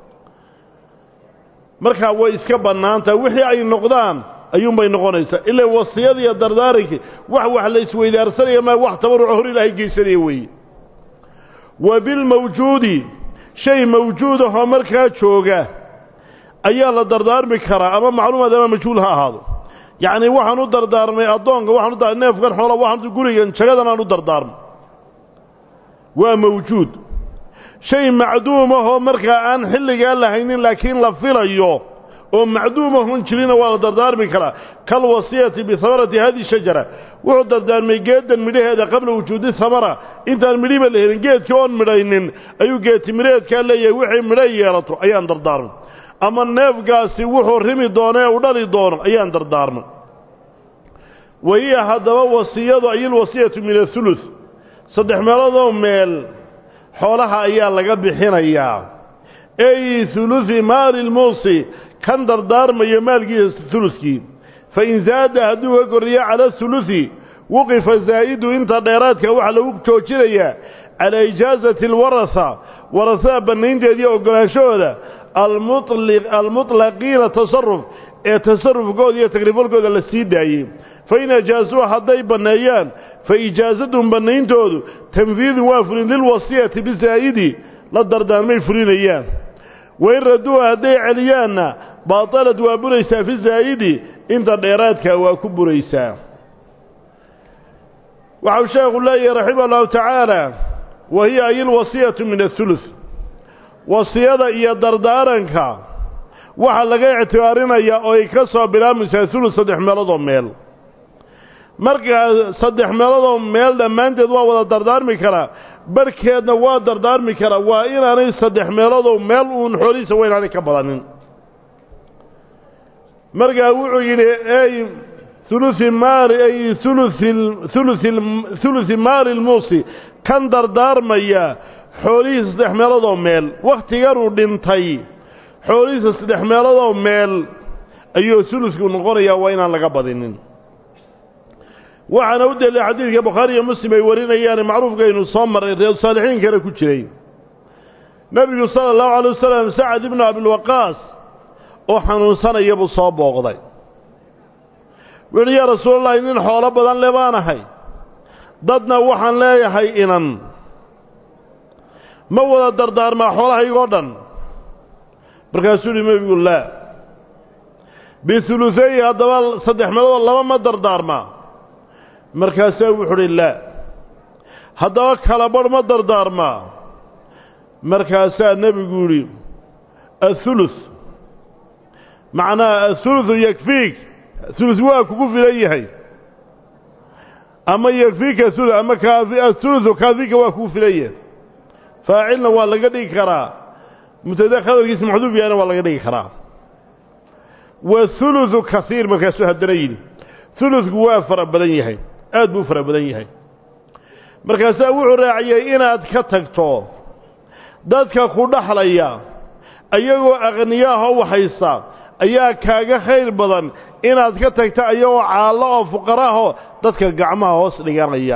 markaa way iska bannaantahay wixii ay noqdaan ayuunbay noqonaysaa ilaa wasiyada iyo dardaarankii wax la isweydaarsanaya maa wax tabarruca hor ilaahay geysanaya weeye wa bilmawjuudi shay mawjuud ahoo markaa jooga ayaa la dardaarmi karaa ama macluumaad ama majhuul ha ahaado yacnii waxaan u dardaarmay addoonka waxaan neefkan xoola waxaan gurigan jagadan aan u dardaarmay waa mawjuud shay macduum ahoo markaa aan xilligaa lahaynin laakiin la filayo oo macduum ahun jirina waa la dardaarmi karaa kalwasiyati bihamarati hadihi shajara wuxuu dardaarmay geeddan midhaheeda qabla wujuudi hamara intaan midhiba la helin geedkii oon midhaynin ayuu geedti midhaheedkaa leeyahay wixii midho yeelato ayaan dardaarmay ama neefgaasi wuxuu rimi doono ee u dhali doono ayaan dardaarmay wahiya haddaba wasiyadu ayilwasiyatu min athuluth 3/4 meel xoolaha ayaa laga bixinayaa ay thuluthi maali lmuusi kan dardaarmaya maalkiisa thuluthkii fa in zaada hadduu ka korriyo cala thuluthi wuqifa zaa'idu inta dheeraadka waxaa lagu joojinayaa calaa ijaazati alwarasa warasada bannaynteediiyo oggolaanshahooda almutlaqiina tasarruf ee tasarrufkooda iyo tagrifalkooda la sii daayey fa in ajaasuuha hadday banneeyaan fa ijaazatuhum bannayntoodu tanfiidun waa fulin lilwasiyati bisaa'idi la dardaarmay fulinayaan wain raduuha hadday celiyaanna baatalad waa buraysaa fi zaa'idi inta dheeraadka waa ku buraysaa waxau sheekhu leeyahay raximah allahu tacaala wa hiya ayilwasiyatu min athuluth wasiyada iyo dardaaranka waxaa laga ictibaarinayaa oo ay ka soo bilaabmaysaa thuluth 3/4 meel markaa 3/4 meel dhammaanteed waa wada dardaarmi karaa barhkeedna waa dardaarmi karaa waa inaanay 3/4 meel uun xoolihiisa waa inaanay ka badanin markaa wuxuu yidhi ay thuluthi maali lmuusi kan dardaarmaya xoolihiisa 3/4 meel wakhtiganuu dhintay xoolihiisa 3/4 meel ayuu thuluthku noqonayaa waa inaan laga badinin waxaana u daliilay xadiidka bukhaari iyo muslim ay warinayaan macruufkaynu soo marray reer saalixiinkana ku jiray nebigu sala allahu calay wasalam sacad ibnu abilwaqaas oo xanuunsanaya buu soo booqday wuxuu yaa rasuulullaahi nin xoolo badan le baanahay dadna waxaan leeyahay inan ma wada dardaarmaa xoolahaygoo dhan markaasuu yidhi nebigu laa biuluseeyi haddaba 3 meelood laba ma dardaarmaa markaasaa wuxuu uhi laa haddaba kala badh ma dardaarmaa markaasaa nebigu yidhi athuluth macnaha athuluthu yakfiik thuluth waa kugu filan yahay ama yakfiika thuluth ama athuluthu kaafika waa kugu filan yahay faacilna waa laga dhigi karaa mubtada khabarkiisa maxduuf yahayna waa laga dhigi karaa wathuluthu kasiir markaasuu haddana yidhi thuluthku waa fara badan yahay aad buu fara badan yahay markaasaa wuxuu raaciyey inaad ka tagto dadka ku dhaxlaya ayagoo aqniyaahoo waxaysa ayaa kaaga khayr badan inaad ka tagto ayagoo caallo oo fuqaraahoo dadka gacmaha hoos dhiganaya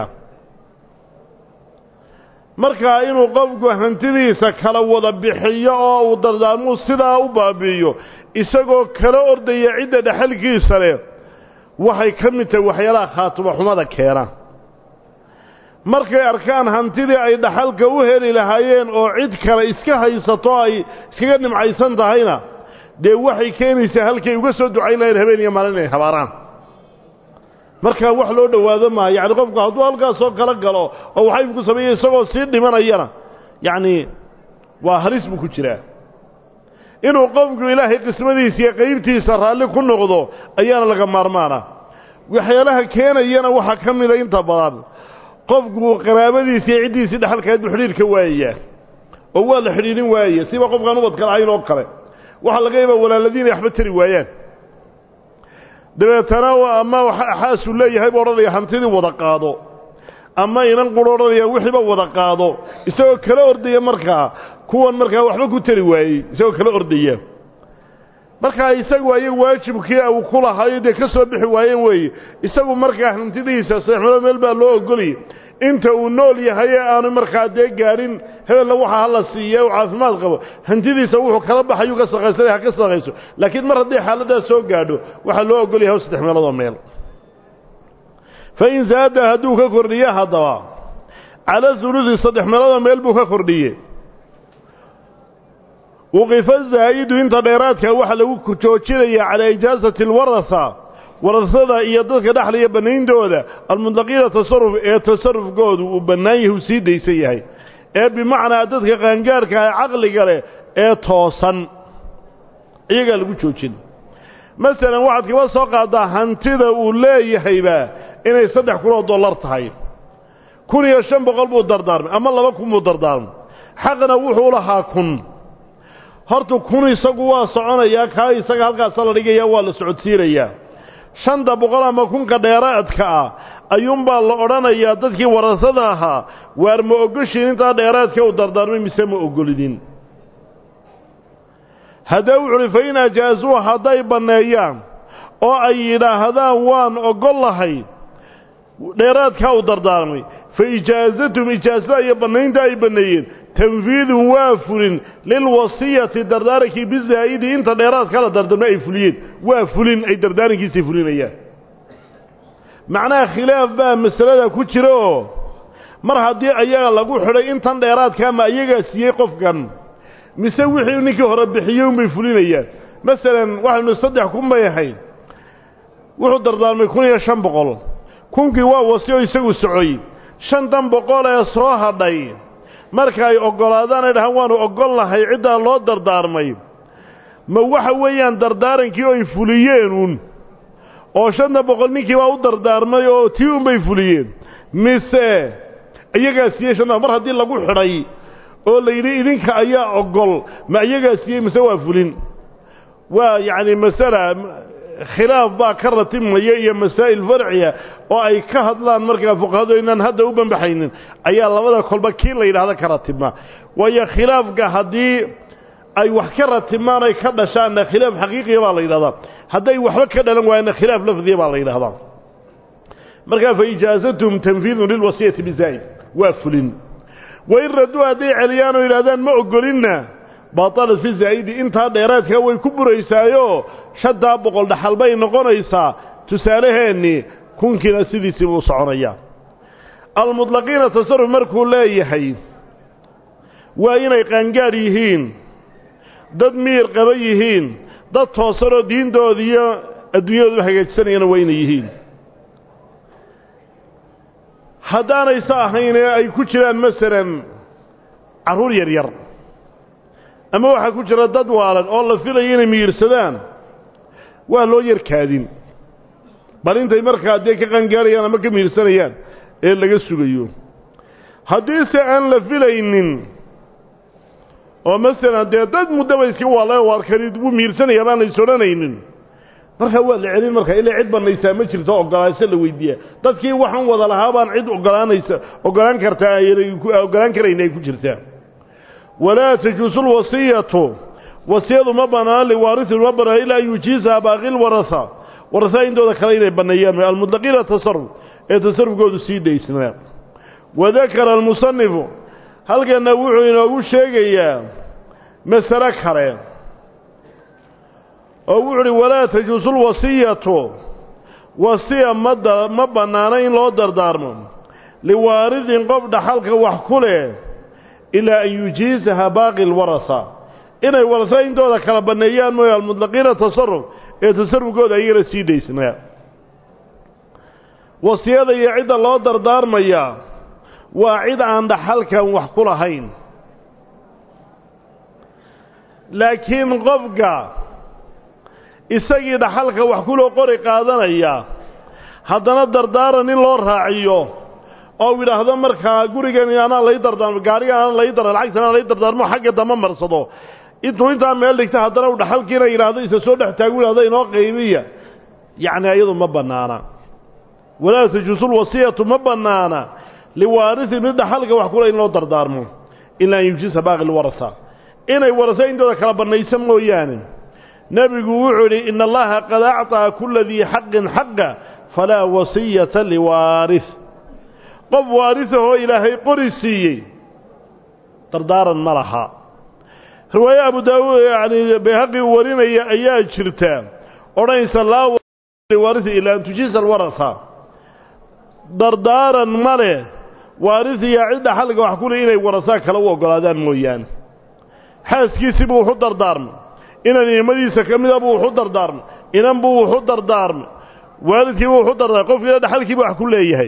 markaa inuu qofku hantidiisa kala wada bixiyo oo uu dardaarmuu sidaa u baabi'iyo isagoo kala ordaya cidda dhexalkiisa leh waxay ka mid tahay waxyaalaha khaatimo xumada keena markay arkaan hantidii ay dhaxalka u heli lahaayeen oo cid kale iska haysato ay iskaga nimcaysan tahayna dee waxay keenaysaa halkay uga soo ducayn lahayeen habeen iyo maalin inay habaaraan markaa wax loo dhowaado maaha yacni qofku hadduu halkaasoo kala galo oo waxay ku sameeyey isagoo sii dhimanayana yacni waa halis buu ku jiraa inuu qofku ilaahay qismadiisa iyo qaybtiisa raalli ku noqdo ayaana laga maarmaana waxyaalaha keenayana waxaa ka mida inta badan qofku qaraabadiisa iyo ciddiisii dhexalkeed buu xidhiirka waayayaa oo waa la xidhiirin waayaya siba qofkaan ubadka lahayn oo kale waxaa laga yaabaa walaaladiin ay waxba tari waayaan dabeetana ama xaasuu leeyahay buu odhanaya hantidii wada qaado ama inan qur odhanaya wixiiba wada qaado isagoo kala ordaya markaa kuwan markaa waxba ku tari waayey isagoo kala ordaya markaa isagu ayagu waajibkii uu ku lahayo dee ka soo bixi waayeen weeye isagu markaa hantidiisa 3 meelood meel baa loo ogoliyay inta uu nool yahay aanu markaa dee gaarin hebelna waxa hala siiyo oo caafimaad qabo hantidiisa wuxuu kala baxayo ka saqaysan ha ka saqayso laakiin mar haddii xaaladda soo gaadho waxa loo ogoliyay 3 meelood meel fa in zaada haduu ka kordhiyo hadaba ala thuluthi 3 meelood meel buu ka kordhiyay وقف الزايد انت دheeraadka waxa lagu joojinaya على إجازة الورثة ورثada iyo dadka dhaxlaya banaynooda almudlaqiina tasarrufkoodu uu banaayay sii deysan yahay ee bimacnaa dadka qaangaarka ah aqliga leh ee toosan iyaga lagu joojin mesela waxaad kaba soo qaadaa hantida uu leeyahayba inay $3,000 tahay 1,500 buu dardaarmay ama 2,000 buu dardaarmay xaqna wuxuu lahaa 1,000 horta 1,000 isagu waa soconaya ka isaga halkaas la dhigaya waa la socodsiiraya 500 ama 1,000 dheeraadka ah ayuun baa la oranayaa dadkii warasada ahaa waar ma ogoshin inta dheeraadka u dardaarmay mise ma ogolidin hadaa wuxuu fayna jaazu haday baneeyaan oo ay yiraahdaan waan ogolahay dheeraadka u dardaarmay fa ijaazatum ijaazada ay baneynta ay baneeyeen تنفيذ وافر للوصية دردارك بالزائد انت ديرات كلا دردنا اي فليين وافلين اي دردارك يسفلين اياه معناه خلاف بقى مسألة كتيرو مر هدي اياه لقو حري انت ديرات كاما اياه سيئي قفقا مسوي حيونيك هربحيون بيفلين اياه مثلا واحد نصدح كما يحين وحو دردار ما يكون يشان بقول كونكي وصيو يسوي السعودي شان دم بقول يسروها داي marka ay ogolaadaan ay dhahaan waanu ogol lahay cid loo dardaarmay ma waxa weeyaan dardaarankii ay fuliyeen oo 500 ninkii waa u dardaarmay oo tii bay fuliyeen mise iyaga siiyay mar hadii lagu xiray oo la yiri idinka ayaa ogol ma iyaga siiyay mise waa fulin waa yaani masala khilaaf baa ka ratimaya iyo masaa'il farciya oo ay ka hadlaan markaa fuqahadu inaan hadda u banbaxaynin ayaa labada kolba kii la yiraahdo ka ratima waya khilaafka hadii ay wax ka ratimaan ay ka dhashaan khilaaf xaqiiqi baa la yiraahdaa haday waxba ka dhalan waayna khilaaf lafdi baa la yiraahdaa marka fa ijaazatum tanfiidhu lil wasiyati bizaid wa fulin wa iradu hadii caliyaano yiraahdaan ma ogolina batalat fi zaa'idi intaa dheeraadka way ku buraysaayo shaddaa boqol dhaxal bay noqonaysaa tusaalaheennii kunkiina sidiisii buu soconayaa almudlaqiina tasarruf markuu leeyahay waa inay qaangaadh yihiin dad miyir qaba yihiin dad toosanoo diintooda iyo adduunyadooda hagaajsanayana waa inay yihiin haddaanaysa ahayn ee ay ku jiraan masalan carruur yaryar ama waxaa ku jira dad waalan oo la filayo inay miyirsadaan waa loo yarkaadin bal intay markaa dee ka qangaarayaan ama ka miyirsanayaan ee laga sugayo haddiise aan la filaynin oo masalan dee dad muddaba iska waala waarkani wuu miyirsanaya baan lays odhanaynin markaa waa la celin markaa ilaa cid banaysaa ma jirto ogolaansho la weydiiya dadkii waxaan wada lahaa baan cid ogolaan kartaa ogolaan karayna ay ku jirtaa walaa tajuusu lwasiyatu wasiyadu ma bannaan liwaarisin ma bannaan ilaa an yujiisaha baaqi lwarasa warasaa intooda kale inay banneeyaan almudlaqiina tasarruf ee tasarrufkoodu sii daysnaa wadakara almusanifu halkana wuxuu inoogu sheegayaa masale kale oo wuxuu uhi walaa tajuusu lwasiyatu wasiya ma bannaana in loo dardaarmo liwaaridin qof dhaxalka wax ku leh ilaa an yujiisaha baaqi lwarasa inay warasa intooda kala banneeyaan mooye almudlaqiina tasarruf ee tasarrufkooda ayagana sii daysnaa wasiyada iyo cidda loo dardaarmayaa waa cid aan dhaxalkan wax ku lahayn laakiin qofka isagii dhaxalka wax kuloo qori qaadanaya haddana dardaaran in loo raaciyo oo yidhaahdo markaa gurigan anaa lay dardaarmo gaariga anaa lay dardaarmo lacagtan anaa lay dardaarmo xagga dama marsado intuu intaa meel dhigta haddana uu dhaxalkiina yidhaahdo isa soo dhex taagu yidhahdo inoo qaybiya yacni iyadu ma bannaana walaa tajuusu lwasiyatu ma bannaana liwaarisin mid dhaxalka wax kule in loo dardaarmo ilaa an yujiisa baaqi lwarasa inay warasa intooda kala bannaysa mooyaane nebigu wuxuu idhi ina allaha qad acطaa kula dii xaqin xaqa falaa wasiyata liwaaris qof waarisahoo ilaahay qori siiyey dardaaran ma laha riwaaye abu daawuud yani bayhaqi warinaya ayaa jirta odhanaysa laa liwaarisi ilaa an tujiisa alwarasa dardaaran ma leh waarisiya cidda xalliga wax ku leh inay warasaa kale u oggolaadaan mooyaane xaaskiisii buu wuxu dardaarmay inan nimadiisa ka mida buu wuxu dardaarmay inan buu wuxu dardaarmay waalidkiibuu wuxu dardaarmay qofkiina dhaxalkiiba wax ku leeyahay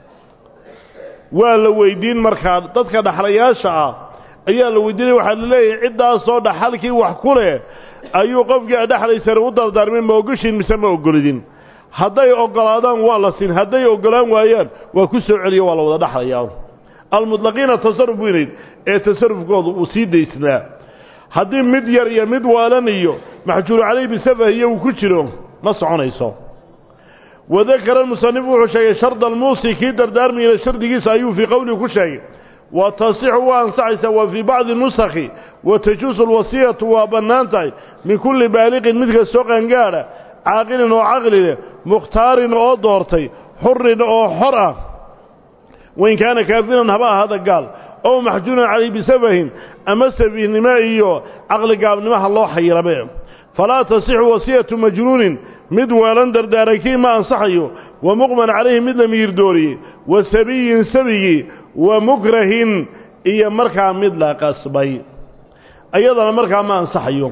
waa la weydiin markaa dadka dhaxlayaasha ah ayaa la weydiinaya waxaa la leeyahay ciddaasoo dhaxalkii wax ku leh ayuu qofkii adhaxlaysana u dardaarmay ma ogoshiin mise ma ogolidin hadday oggolaadaan waa la siin hadday oggolaan waayaan waa ku soo celiyo waa la wada dhaxlayaa almudlaqiina tasarruf buu yidhi ee tasarrufkoodu uu sii daysnaa haddii mid yar iyo mid waalan iyo maxjuuru calayh bisafah iyo uu ku jiro ma soconayso wadakara almusanif wuxuu sheegay sharda almuusi kii dardaarmayna shardigiisa ayuu fii qowlihi ku sheegay wa tasixu waa ansaxaysaa wa fii bacdi nusakhi wa tajuusu alwasiyatu waa bannaan tahay min kulli baaliqin mid kastoo qaangaadha caaqilin oo caqli leh mukhtaarin oo doortay xurin oo xor ah wain kaana kaafiran haba ahaada gaal ow maxjuuran calayh bisafahin ama safiihnimo iyo caqligaabnimaha loo xayirabe falaa tasixu wasiyatu majnuunin mid waalan dardaarankii ma ansaxayo wa muqman calayhi mid la miyir dooriyey wa sabiyin sabigii wa mukrahin iyo markaa mid la qasbay ayadana markaa ma ansaxayo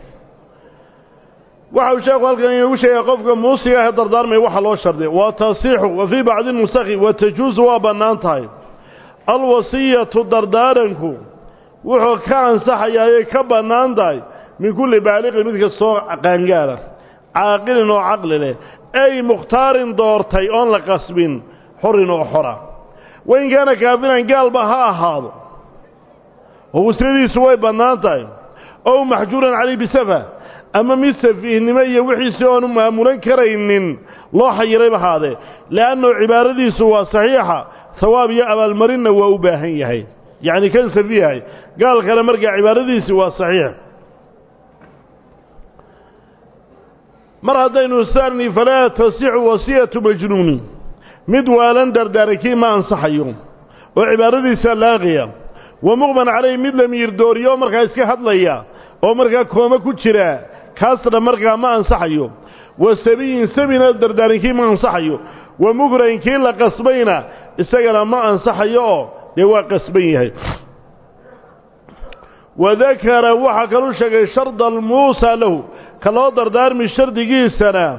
waxa uu sheekhu halkan inoogu sheegay qofka muusiga ah dardaarmay waxa loo sharday wa tasixu wa fii bacdi nusakhi wa tajuusu waa bannaan tahay alwasiyatu dardaaranku wuxuu ka ansaxayaa ay ka bannaan tahay min kulli baaliqin mid kastoo qaangaara caaqilin oo caqli leh ay mukhtaarin doortay oon la qasbin xorin oo xora wain kaana kaafiran gaalba ha ahaado oo wasiyadiisu way bannaan tahay ow maxjuuran calayh bisafah ama mid safiihnimo iyo wixiisii oonu maamulan karaynin loo xayirayba haadee le'annu cibaaradiisu waa saxiixa hawaab iyo abaalmarinna waa u baahan yahay yacni kan safiihay gaal kale markaa cibaaradiisi waa saxiix mar haddaynu saarni falaa tasixu wasiyatu majnuuni mid waalan dardaarankii ma ansaxayo oo cibaaradiisa laaqiya ومغمى عليه مثل ميردوريو مركا اسكي هدليا أو مركا كوما كجرا كاسر مركا ما أنصحيو والسبيين سبينا الدردارين ما أنصحيو ومغرين كي لقصبينا استقل ما أنصحيو دوا قصبيه وذكر وحكروا شيء شرط الموسى له كلا دردار من شرط جيسنا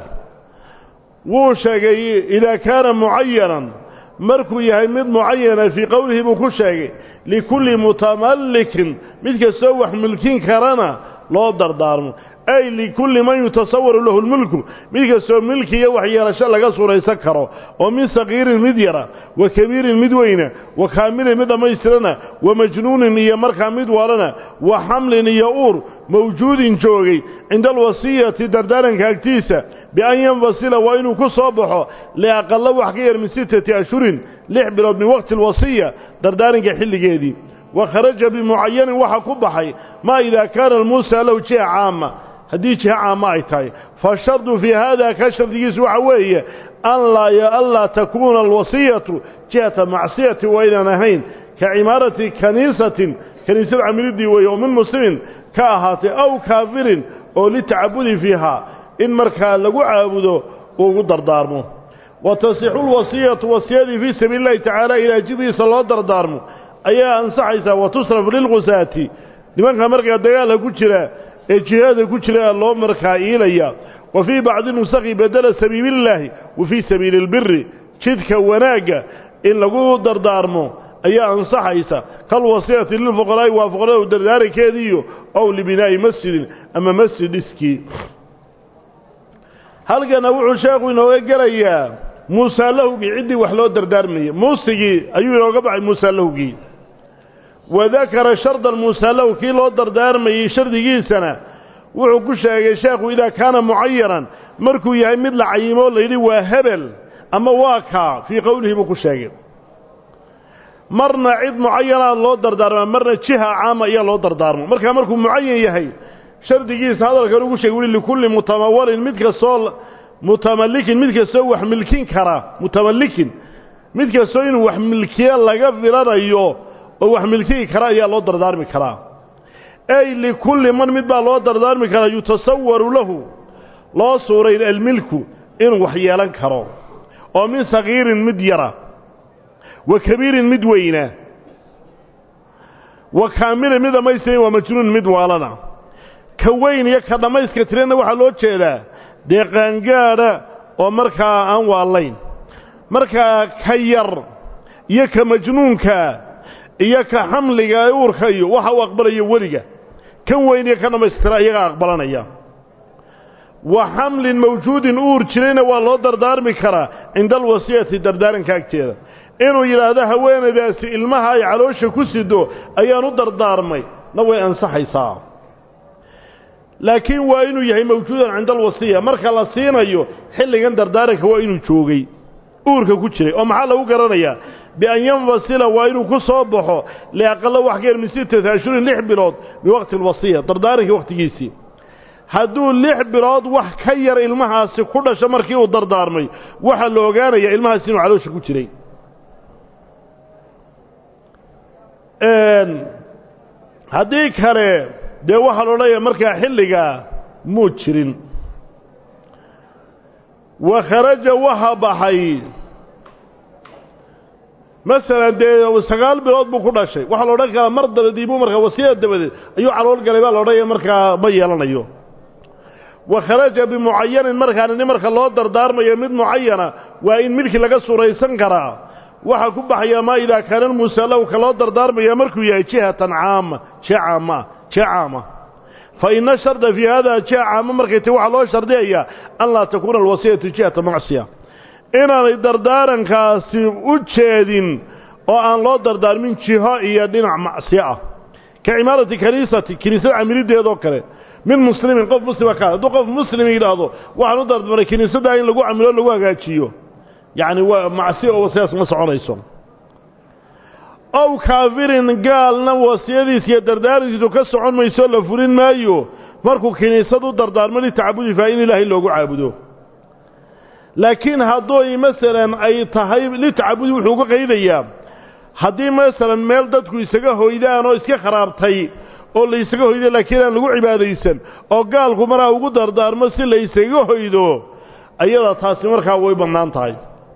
وشيء إذا كان معينا مركو يهمد معينا في قوله بكل لكل متملك مثل سوح ملكين كرنا لا دردار أي لكل من يتصور له الملك مثل سوح ملكي يوحي رشاء لقصر يسكره ومن صغير المديرة وكبير المدوينة وكامل المدى ميسرنا ومجنون يمركا مدوارنا وحمل يؤور موجود جوغي عند الوصية دردارا كاكتيسة بأن ينفصل وإنه كصابحه لأقل وحكير من 6 أشهر لعبرد من وقت الوصية دردارا كحل جيدي وخرج بمعين وحكبحي ما إذا كان الموسى له جهة عامة هذه جهة عامة ايتاي فالشرط في هذا كشرط يسوع وهي ألا تكون الوصية جهة معصية وإلى نهين كعمارة كنيسة عمريدي ويوم مسلم كاهات أو كافر أو لتعبد فيها إن مركا لقو عابده وقدر دارمه وتصح الوصية وصية في سبيل الله تعالى إلى جذي صلاة دارمه أي أنصحيسا وتصرف للغساة لمن مركا ديالا كجرا الجهاد كجرا الله مركا إليا وفي بعض النسخ بدل سبيل الله وفي سبيل البر شدك وناقة إن لقو دارمه أي أنصحيسا كالوصية للفقراء وفقراء دردار كذيو أو لبناء مسجد أما مسجد اسكي هل كان وحو شيخ إنه قال موسى لهوكي عدي وحلو دردار مي موسيقي أيوه قبع موسى لهوكي وذكر شرط الموسى لهوكي لو دردار مي شرطي سنة وحو كشيخ إذا كان معيرا مركو يهي مثل عيمو ليلي وهبل أما واكا في قوله بكشيخ مرنا عيد معينة الله دردار مرنا جهة عامة إيا الله دردار مركو معين يهي شرطيس هذا الكلام يقول لكل متمول مثل صول متملك مثل سوح ملكين كرا متملك مثل سوين وحملكيه لغا فيلانيو او وحملكيه كرا يا لو دردارمي كرا اي لكل من مد با لو دردارمي كرا يتصور له لا صورين الملك ان وحيالان كرو او من صغير مديرة وكبير مدوينة وكامل مد ميسرين ومجنون مدوالنا كوين يكا دميسك ترين waxa loo jeedaa deeqan gaara oo marka aan waalayn marka ka yar iyo ka majnuunka iyo ka xamliga ay uurkayo waxa uu aqbalayo waliga kan weyn iyo ka dhameystiraa iyaga aqbalanaya wa xamlin mawjuudin uur jirayna waa loo dardaarmi karaa inda wasiyati dardaaranka agteeda inuu yiraahdo haweenaydaasi ilmaha ay caloosha ku sido ayaan u dardaarmay na way ansaxaysaa لكن وإنه يهي موجودا عند الوصية مركا لصينيو حلقا دردارك وإنه جوغي أورك كتشري ومحاله قرانيا بأن ينفصل وإنه كصابحه لأقل وحكير من 6 أشهر لحبراد بوقت الوصية دردارك وقت جيسي هدو لحبراد وحكير المهاسي كل شمركي ودردارمي وحلو قانيا المهاسي وعلوش كتشري هديك هري dee waxa loo leeyahay marka xilliga muu jirin wa kharaja waxa baxay مثلا dee 9 bilood buu ku dhashay waxa loo dhagan kara mar dabadiibu marka wasiyada dabadeed ayuu calool galay baa loo dhayaa marka ma yeelanayo wa kharaja bi muayyan marka loo dardaarmayo mid muayyana waa in milki laga suuraysan karaa waxa ku baxaya ma ila kaaran musalaw ka loo dardaarmayo markuu yahay jihatan عامة فإن الشرط في هذا جاء عامة مركته وعلى شرطية أن لا تكون الوصية جهة معصية إن الدردارا كاسي أجهد وأن لا دردار من جهة دين معصية كعمارة كنيسة عمريدية ذكره من مسلم قف مسلم كان دو قف مسلم إلى هذا وعن دردار كنيسة داين لقوا عملوا لقوا قاتشيو يعني معصية ووصية مسعون يسون أو كافر قال وصيدي سي درداري دو كسعون ما يسول فورين مايو markuu kiniisadu dardaarmay taabudi faa'iin ilaahay loogu caabudo laakiin haddii masalan ay tahay li taabudi wuxuu ku qeydaya haddii masalan meel dadku isaga hoydaan oo iska kharaabtay oo la isaga hoyday laakiin aan lagu cibaadaysan oo gaalku maraa ugu dardaarmo si la isaga hoydo ayada taasi markaa way bannaan tahay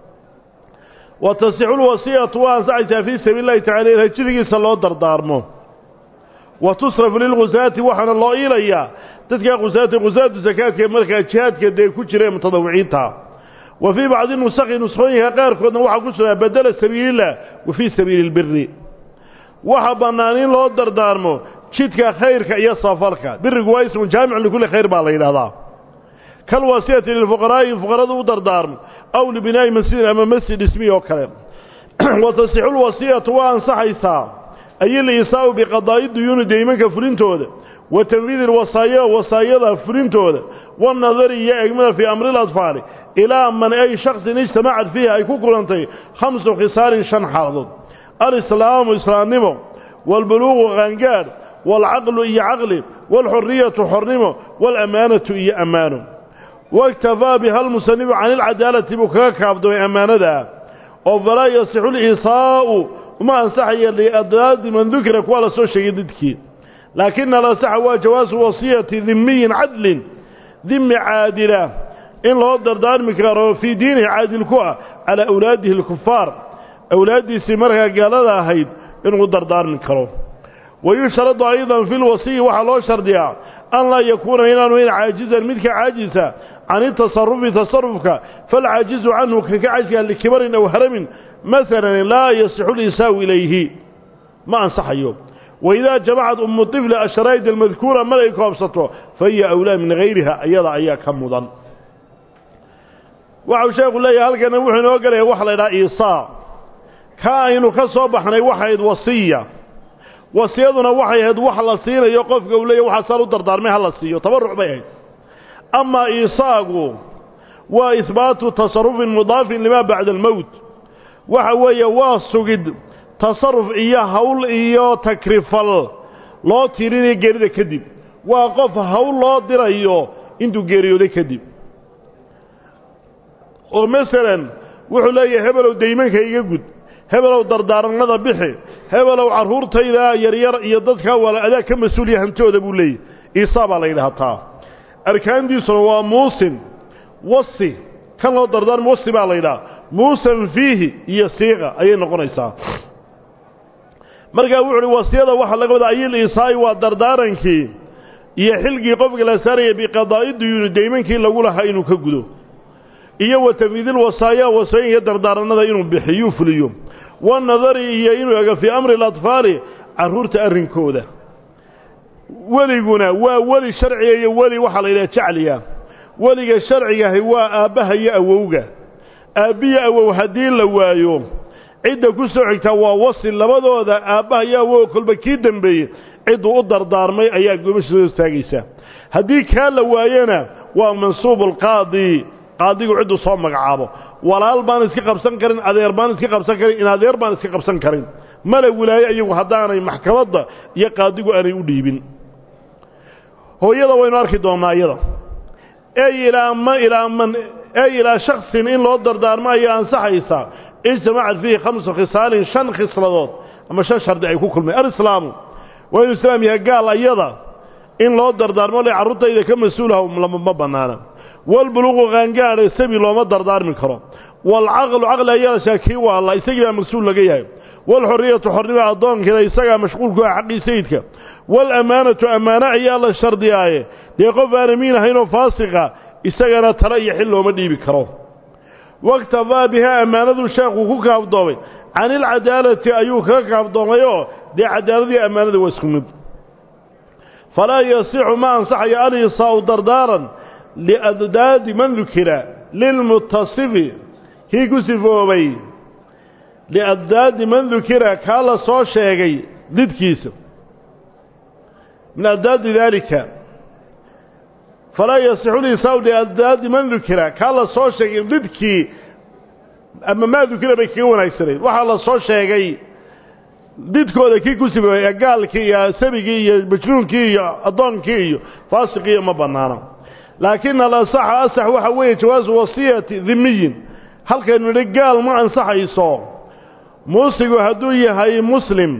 وتصح الوصية وأنصحتها في سبيل الله تعالى الهجري صلى دردارمه وتصرف للغزاة وحنا الله إليها تتكى غزاة زكاة كمركة جهاد كده كجرة متضوعينها وفي بعض النسخ نسخيها غير كنا وحا كسرها بدل سبيل الله وفي سبيل البر وحا بنانين الله دردارمه شدك خيرك يا صفرك بر كويس جامع لكل خير بالله هذا كالوصية للفقراء الفقراء دردارمه أو لبناء مسجد أما مسجد اسمه وكلام وتصح الوصية وأنصحيها أي اللي يساوي بقضاء الديون دائما كفرنتوده وتنفيذ الوصايا وصايا فرنتوده والنظرية أجمل في أمر الأطفال إلى من أي شخص اجتمعت فيها أي كوكولانتي 5 خصال شن حاضر الإسلام إسلامه والبلوغ غنجار والعقل إي عقل والحرية حرمه والأمانة إي أمانه واكتفى بها المصنف عن العدالة بكاك عبده أمانة وفلا يصح الإيصاء وما أنصحي لأضداد من ذكرك ولا سوء شيدتك لكن لا صح جواز وصية ذمي عدل ذمي عادلة إن الله دردار مكاره في دينه عادل كوة على أولاده الكفار أولاده سمرها قال لا هيد إنه دردار مكاره ويشرط أيضا في الوصية وحلو شردها أن لا يكون هنا عاجزا منك عاجزا عن التصرف تصرفك فالعاجز عنه كعاجزا لكبر أو هرم مثلا لا يصح الإساء إليه ما أنصح يوم وإذا جمعت أم الطفل الشرائط المذكورة ملائكة أبسطه فهي أولى من غيرها أيضا أياك مضان وعو شيخ الله هلك نوحي وقال وحل إلى إيصاء كائن كصبحنا وحيد وصية وصيادنا وحيد وحل الصينة يقف قولي وحصلوا دردار مها الصينة تبرع بيه أما إيصاءه وإثبات تصرف مضاف لما بعد الموت وحوية واسقد تصرف إياه هول إياه تكرفل لا تيريني جريدة كدب وقف هول لا دير إياه إنتو جريدة كدب ومثلا وحلية هبلو دايما كيقود هبلو دردارنا ذا بحي هبلو عرهور تيدا يرير يددك ولا أداء كمسؤولية هنتو ذا لي إصابة ليلها طا أركان دي سنوا موسن وصي كان له دردار موسي بالله موسن فيه هي صيغة أي نقول إصابة marka wuxuu wasiyada waxa laga wada ayil isaay waa dardaaranki iyo xilqi qofka la saaraya bi qadaa'id diyun deemankii lagu lahaa inuu ka gudo iyo watafidil wasaaya wasayya dardaaranada inuu bixiyo fuliyo wan nadari iyo inuu yaga fi amri al-atfal arurta arinkooda waliguna waa wali sharciga iyo wali waxa la yiraahdaa jacliya waliga sharciga waa aabaha iyo awowga aabiya awow hadii la waayo عيدا كسو حigta waa wasil labadooda aabaha yaa woo kulba kii dambeeyay cid uu dardaarmay ayaa gubashada istaagaysa hadii ka la waayana waa mansuub alqaadi qaadigu cid soo magacaabo walaal baan iska qabsan karin adeer baan iska qabsan karin in adeer baan iska qabsan karin mala wilaayo ayagu hadaanay maxkamadda iyo qaadigu aanay u dhiibin hooyada waynu arki doonaa iyada ila shakhsin in loo dardaarmo ayaa ansaxaysa اجتمعت فيه 5 خصال شن خصلات اما شن شرط ay ku kulmay الاسلام وين الاسلام يا قال ايضا ان لو دردارمو لي عرضتayda ka masuulaha ma banaana والبلوغ غانغار سبي لو ما دردارmi karo والعقل عقل ayaa shaaki waa Allah isaga masuul laga yahay والحريه حريه adoonkeeda isaga mashquul ku ah xaqi sayidka والامانه امانه ayaa la shardiyay qof aan amiin ahayn oo faasiqa isagana tala iyo xil looma dhiibi karo واكتفى بها أمانة الشيخ وكوكاف ضوي عن العدالة أيوك كاف ضوي دي عدالة أمانة واسكمد فلا يصح ما أنصح يألي صاو دردارا لأدداد من ذكر للمتصف هي كسفوا بي لأدداد من ذكر كالا صو شيغي ضد كيس من أدداد ذلك فلا يصح ليساو لأداد من ذكر كالا صو شيغي ضدكي أما ما ذكر بكي ونايسرين وحا لا صو شيغي ضدكودا كي كسبا يا قالكي يا سبيغي يا بجنونكي يا أدونكي فاسقي ما بنانا لكن لا صح أصح waxa weeye jawaaz wasiyati dhimmiyin halka inuu rigaal ma ansaxayso muusigu hadduu yahay muslim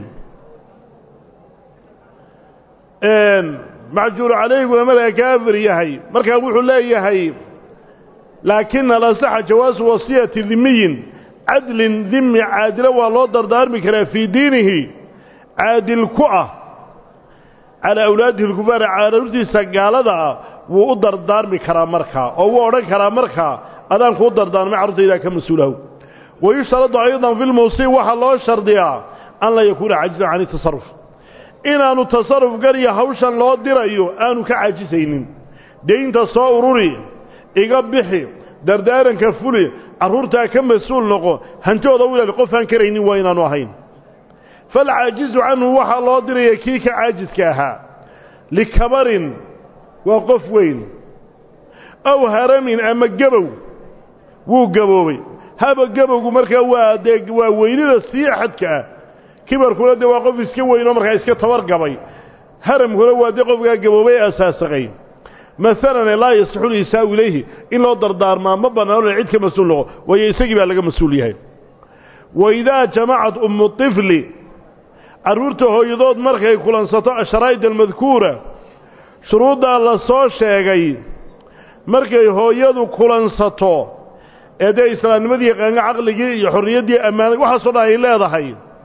macjuur calayhiguna markaa kaafir yahay markaa wuxuu leeyahay laakina lasaxa jawaasu wasiyati dhimiyin cadlin dhimi caadilo waa loo dardaarmi karaa fii diinihi caadil ku ah calaa awlaadihi lkufaar caruurtiisa gaalada ah wuu u dardaarmi karaa markaa oo wuu odhan karaa markaa adaan kuu dardaarmay carruurtaydaa ka mas-uulahu wayushtaradu aydan fi lmuusi waxaa loo shardiyaa an laa yakuuna caajizan can itasaruf inaanu tasarruf gariya hawshan loo dirayo aanu ka caajisaynin deynta soo ururi iga bixi dardaaranka fuli carruurtaa ka mas-uul noqo hantooda u ilaali qof aan karaynin waa inaanu ahayn falcaajizu canhu waxaa loo diraya kii ka caajiska ahaa likabarin waa qof weyn aw haramin ama gabow wuu gaboobay haba gabowgu markaa waa weynida sii xadka ah kibarkuna dee waa qof iska weynoo markaa iska tabargabay haramkuna waa dee qofkaa gaboobay ee asaasaqay maalan laa yasixu lisaau ilayhi in loo dardaarmaa ma bannaano cid ka mas-uul noqo waayo isagii baa laga mas-uul yahay waidaa jamacat ummu طifli carruurta hooyadood markay kulansato asharaa'id almadkuura shuruuddaa la soo sheegay markay hooyadu kulansato ee dee islaamnimadii qaanga caqligii iyo xorriyaddii ammaanad waxaasoo dhan ay leedahay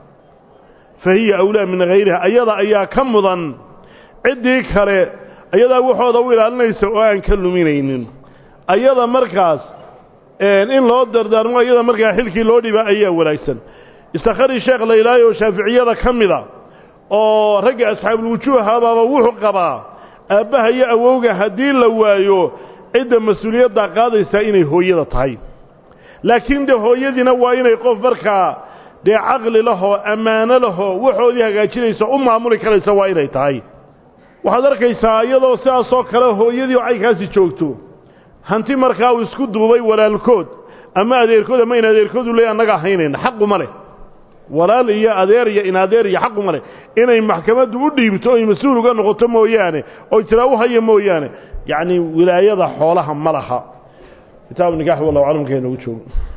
fa hiya awlaa min hayriha ayada ayaa ka mudan ciddii kale ayadaa waxooda u ilaalinaysa oo aan ka luminaynin ayada markaas in loo dardaarmo ayada markaa xilkii loo dhibaa ayaa wanaagsan istakhari sheekh laylaahi oo shaaficiyada ka mida oo ragga asxaabulwujuuhabaaba wuxuu qabaa aabbaha iyo awowga haddii la waayo cidda mas-uuliyadda qaadaysaa inay hooyada tahay laakiin dee hooyadiina waa inay qof markaa dee caqli lahoo ammaano lahoo waxoodii hagaajinaysa u maamuli karaysa waa inay tahay waxaad arkaysaa iyadoo sidaasoo kale hooyadii oo caynkaasi joogto hanti markaa uu isku duubay walaalkood ama adeerkood ama in adeerkoodu leey annaga ahaynayna xaquma leh walaal iyo adeer iyo in adeer iyo xaquma leh inay maxkamaddu u dhiibto oy mas-uul uga noqoto mooyaane oy tiraa u haya mooyaane yacni wilaayada xoolaha ma laha kitaabu nikaax wallahu aclam keena ugu joogo